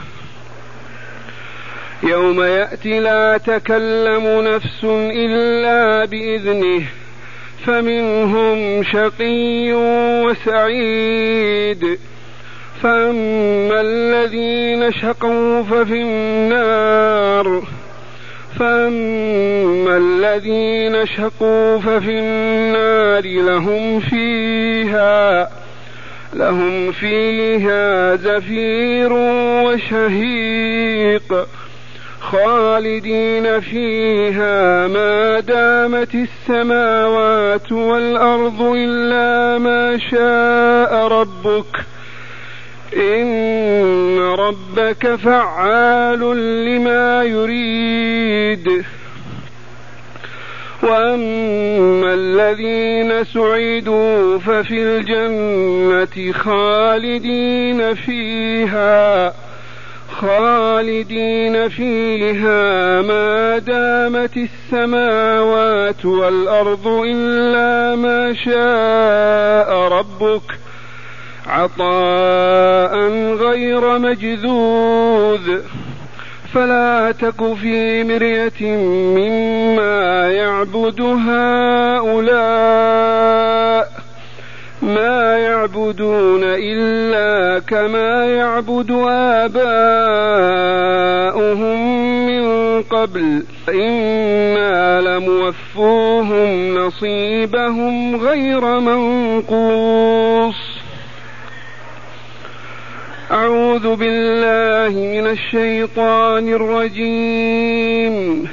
يوم يأتي لا تكلم نفس إلا بإذنه فمنهم شقي وسعيد. فأما الذين شقوا ففي النار فأما الذين شقوا ففي النار لهم فيها لهم فيها زفير وشهيق خالدين فيها ما دامت السماوات والأرض إلا ما شاء ربك إن ربك فعال لما يريد. وأما الذين سعدوا ففي الجنة خالدين فيها خالدين فيها ما دامت السماوات والأرض إلا ما شاء ربك عطاء غير مجذوذ. فلا تك في مرية مما يعبد هؤلاء ما يعبدون إلا كما يعبد آباؤهم من قبل إنا لموفوهم نصيبهم غير منقوص. أعوذ بالله من الشيطان الرجيم.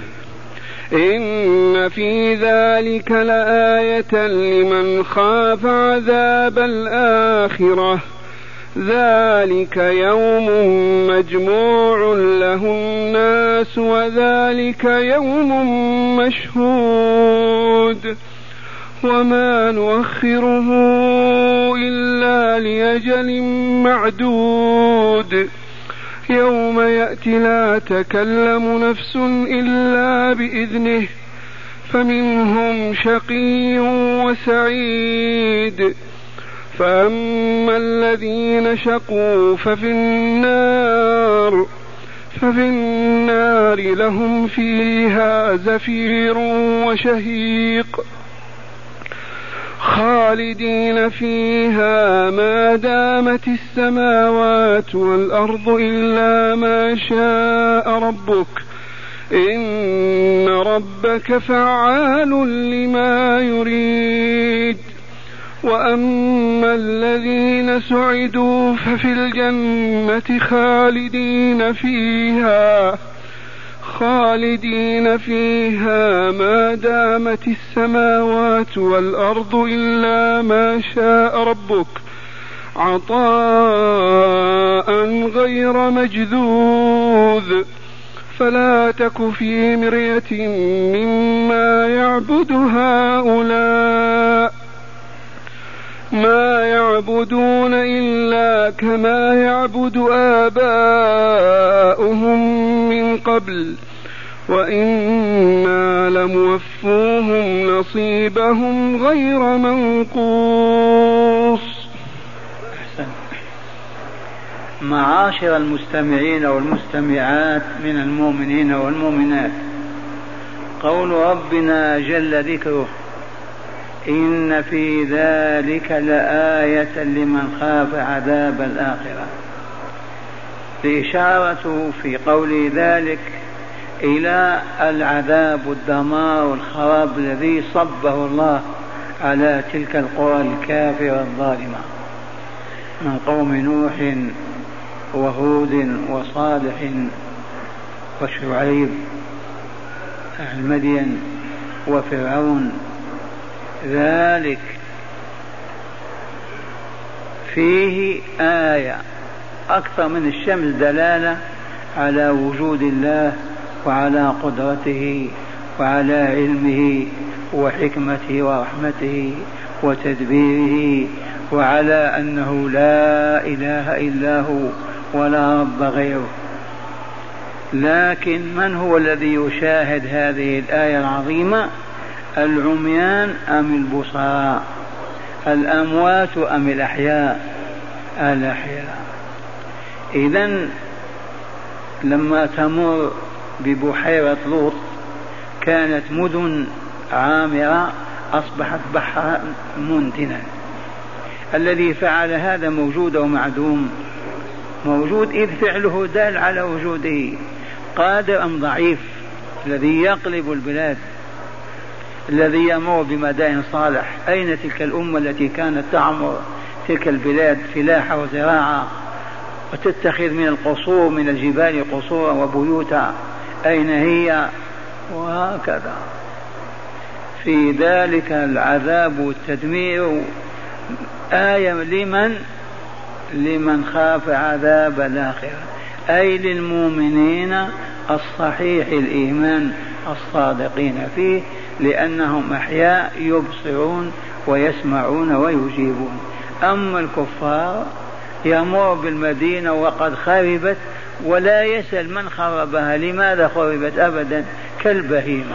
إن في ذلك لآية لمن خاف عذاب الآخرة، ذلك يوم مجموع له الناس وذلك يوم مشهود وما نؤخره إلا لأجل معدود. يوم يأتي لا تكلم نفس إلا بإذنه فمنهم شقي وسعيد. فأما الذين شقوا ففي النار ففي النار لهم فيها زفير وشهيق خالدين فيها ما دامت السماوات والأرض إلا ما شاء ربك إن ربك فعال لما يريد. وأما الذين سعدوا ففي الجنة خالدين فيها خالدين فيها ما دامت السماوات والأرض إلا ما شاء ربك عطاء غير مجذوذ. فلا تك في مرية مما يعبد هؤلاء ما يعبدون إلا كما يعبد آباؤهم من قبل وإنا لموفوهم نصيبهم غير منقوص. معاشر المستمعين والمستمعات من المؤمنين والمؤمنات، قول ربنا جل ذكره: إن في ذلك لآية لمن خاف عذاب الآخرة، لإشارته في قول ذلك إلى العذاب والدمار والخراب الذي صبه الله على تلك القرى الكافرة الظالمة من قوم نوح وهود وصالح وشعيب المدين وفرعون. ذلك فيه آية أكثر من الشمس دلالة على وجود الله وعلى قدرته وعلى علمه وحكمته ورحمته وتدبيره، وعلى أنه لا إله إلا هو ولا رب غيره. لكن من هو الذي يشاهد هذه الآية العظيمة؟ العميان أم البصراء؟ الأموات أم الأحياء؟ الأحياء. إذن لما تمر ببحيرة لوط كانت مدن عامرة أصبحت بحرا منتنا. الذي فعل هذا موجود ومعدوم؟ موجود، إذ فعله دال على وجوده. قادر أم ضعيف؟ الذي يقلب البلاد، الذي يمر بمدائن صالح. أين تلك الأمة التي كانت تعمر تلك البلاد فلاحة وزراعة وتتخذ من القصور من الجبال قصورا وبيوتا؟ أين هي؟ وهكذا. في ذلك العذاب والتدمير آية لمن؟ لمن خاف عذاب الآخرة، أي للمؤمنين الصحيح الإيمان الصادقين فيه، لأنهم أحياء يبصرون ويسمعون ويجيبون. أما الكفار يمر بالمدينة وقد خربت ولا يسأل من خربها لماذا خربت أبدا، كالبهيمة.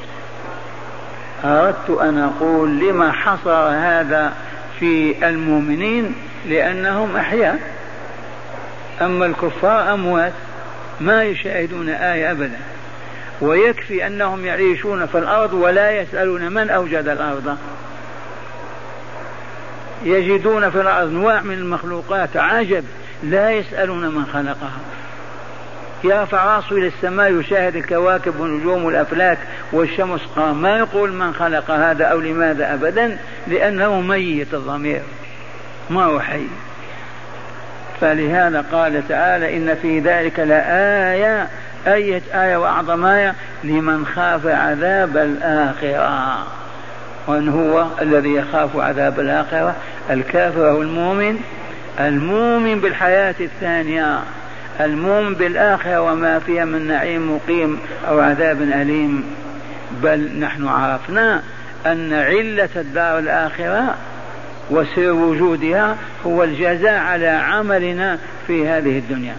أردت أن أقول لما حصر هذا في المؤمنين؟ لأنهم أحياء. أما الكفار أموات ما يشاهدون آية أبدا، ويكفي أنهم يعيشون في الأرض ولا يسألون من أوجد الأرض. يجدون في الأرض أنواع من المخلوقات عجب لا يسألون من خلقها. يرفع راسه إلى السماء يشاهد الكواكب والنجوم والأفلاك والشمس قام، ما يقول من خلق هذا أو لماذا أبدا، لأنه ميت الضمير ما هو حي. فلهذا قال تعالى: إن في ذلك لآية، أية آية وأعظم آية لمن خاف عذاب الآخرة. وأن هو الذي يخاف عذاب الآخرة؟ الكافر هو المؤمن، المؤمن بالحياة الثانية، المؤمن بالآخرة وما فيها من نعيم مقيم أو عذاب أليم. بل نحن عرفنا أن علة الدار الآخرة وسر وجودها هو الجزاء على عملنا في هذه الدنيا.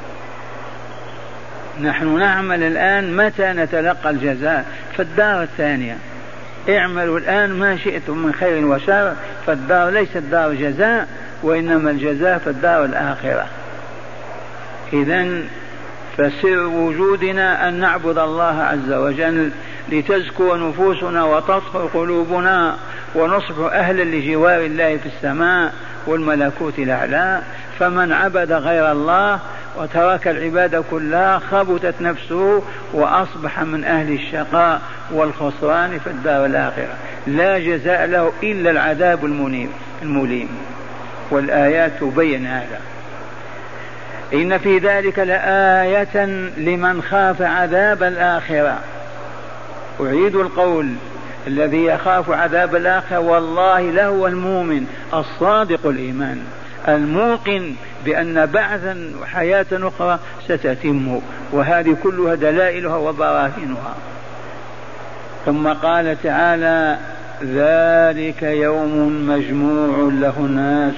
نحن نعمل الآن، متى نتلقى الجزاء؟ في الدار الثانية. اعملوا الآن ما شئتم من خير وشر، فالدار ليست دار جزاء، وإنما الجزاء في الدار الآخرة. إذن فسر وجودنا أن نعبد الله عز وجل لتزكو نفوسنا وتطهر قلوبنا ونصبح أهلا لجوار الله في السماء والملكوت الأعلى. فمن عبد غير الله وترك العبادة كلها خبتت نفسه وأصبح من أهل الشقاء والخسران في الدار الآخرة، لا جزاء له إلا العذاب المليم. والآيات تبين هذا. إن في ذلك لآية لمن خاف عذاب الآخرة. أعيد القول: الذي يخاف عذاب الآخرة والله له المؤمن الصادق الإيمان الموقن بأن بعثا وحياة أخرى ستتم، وهذه كلها دلائلها وبراهينها. ثم قال تعالى: ذلك يوم مجموع له الناس.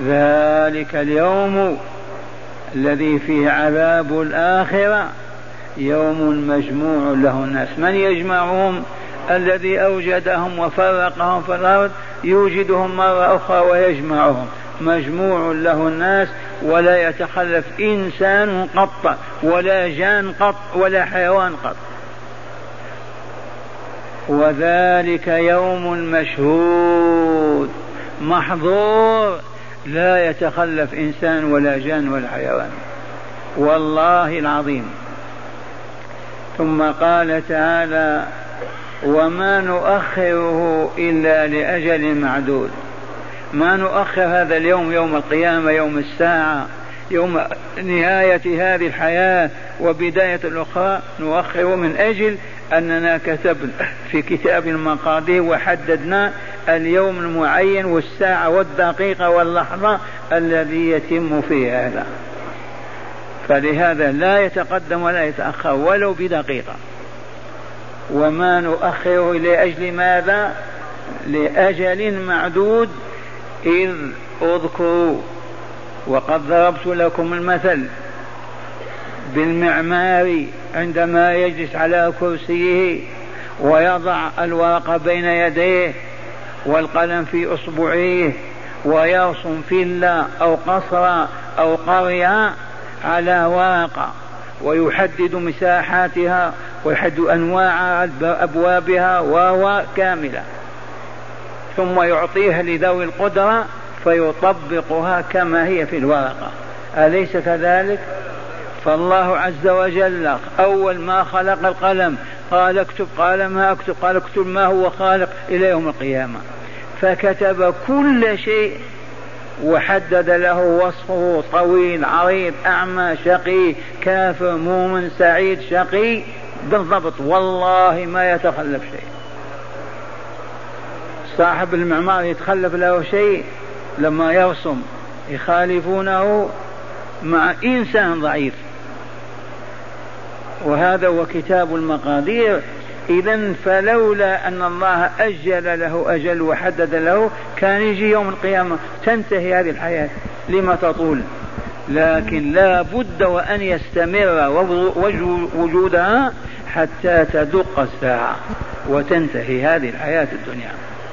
ذلك اليوم الذي فيه عذاب الآخرة يوم مجموع له الناس. من يجمعهم؟ الذي أوجدهم وفرقهم في الأرض يوجدهم مرة أخرى ويجمعهم. مجموع له الناس، ولا يتخلف إنسان قط ولا جان قط ولا حيوان قط. وذلك يوم مشهود محظور، لا يتخلف إنسان ولا جان ولا حيوان، والله العظيم. ثم قال تعالى: وما نؤخره إلا لأجل معدود. ما نؤخر هذا اليوم، يوم القيامة، يوم الساعة، يوم نهاية هذه الحياة وبداية الأخرى، نؤخر من أجل أننا كتبنا في كتاب المقادير وحددنا اليوم المعين والساعة والدقيقة واللحظة الذي يتم فيه هذا، فلهذا لا يتقدم ولا يتأخر ولو بدقيقة. وما نؤخره لأجل ماذا؟ لأجل معدود. إذ اذكروا، وقد ضربت لكم المثل بالمعمار عندما يجلس على كرسيه ويضع الورق بين يديه والقلم في أصبعيه ويرسم فيلا أو قصرا أو قرية على ورقة ويحدد مساحاتها ويحدد أنواع أبوابها وهو كاملة، ثم يعطيها لذوي القدرة فيطبقها كما هي في الورقة. أليس كذلك؟ فالله عز وجل أول ما خلق القلم قال اكتب، قال ما اكتب، قال اكتب ما هو خالق إلى يوم القيامة، فكتب كل شيء وحدد له وصفه: طويل، عريض، أعمى، شقي، كافر، مؤمن، سعيد، شقي، بالضبط، والله ما يتخلف شيء. صاحب المعمار يتخلف له شيء لما يرسم، يخالفونه مع إنسان ضعيف. وهذا هو كتاب المقادير. إذن فلولا أن الله أجل له أجل وحدد له كان يجي يوم القيامة تنتهي هذه الحياة. لما تطول؟ لكن لا بد وأن يستمر وجودها حتى تدق الساعة وتنتهي هذه الحياة الدنيا.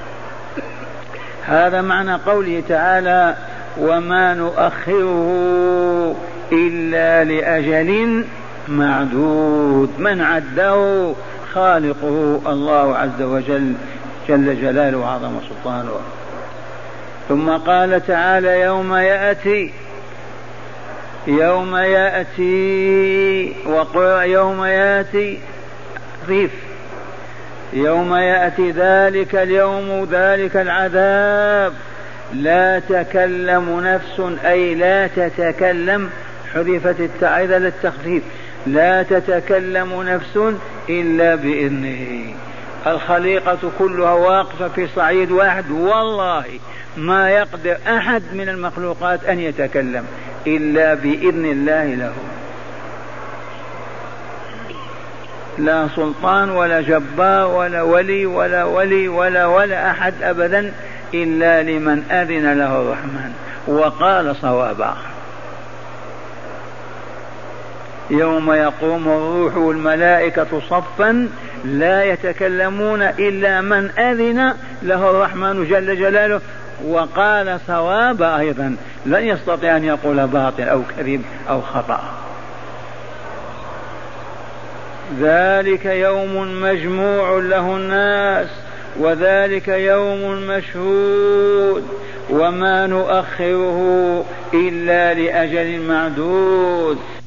هذا معنى قوله تعالى: وما نؤخره إلا لأجل معدود. من عده؟ خالقه الله عز وجل جل جلاله وعظم سلطانه. ثم قال تعالى: يوم يأتي، يوم يأتي، وقل يوم يأتي ضيف، يوم يأتي ذلك اليوم ذلك العذاب لا تكلم نفس، أي لا تتكلم، حذفت التعيذة للتخفيف، لا تتكلم نفس إلا بإذنه. الخليقة كلها واقفة في صعيد واحد، والله ما يقدر أحد من المخلوقات أن يتكلم إلا بإذن الله له. لا سلطان ولا جبار ولا ولي ولا ولي ولا ولا أحد أبدا إلا لمن أذن له الرحمن وقال صوابا. يوم يقوم الروح والملائكة صفا لا يتكلمون إلا من أذن له الرحمن جل جلاله وقال صوابا. أيضا لن يستطيع أن يقول باطل أو كذب أو خطأ. ذلك يوم مجموع له الناس وذلك يوم مشهود وما نؤخره إلا لأجل معدود.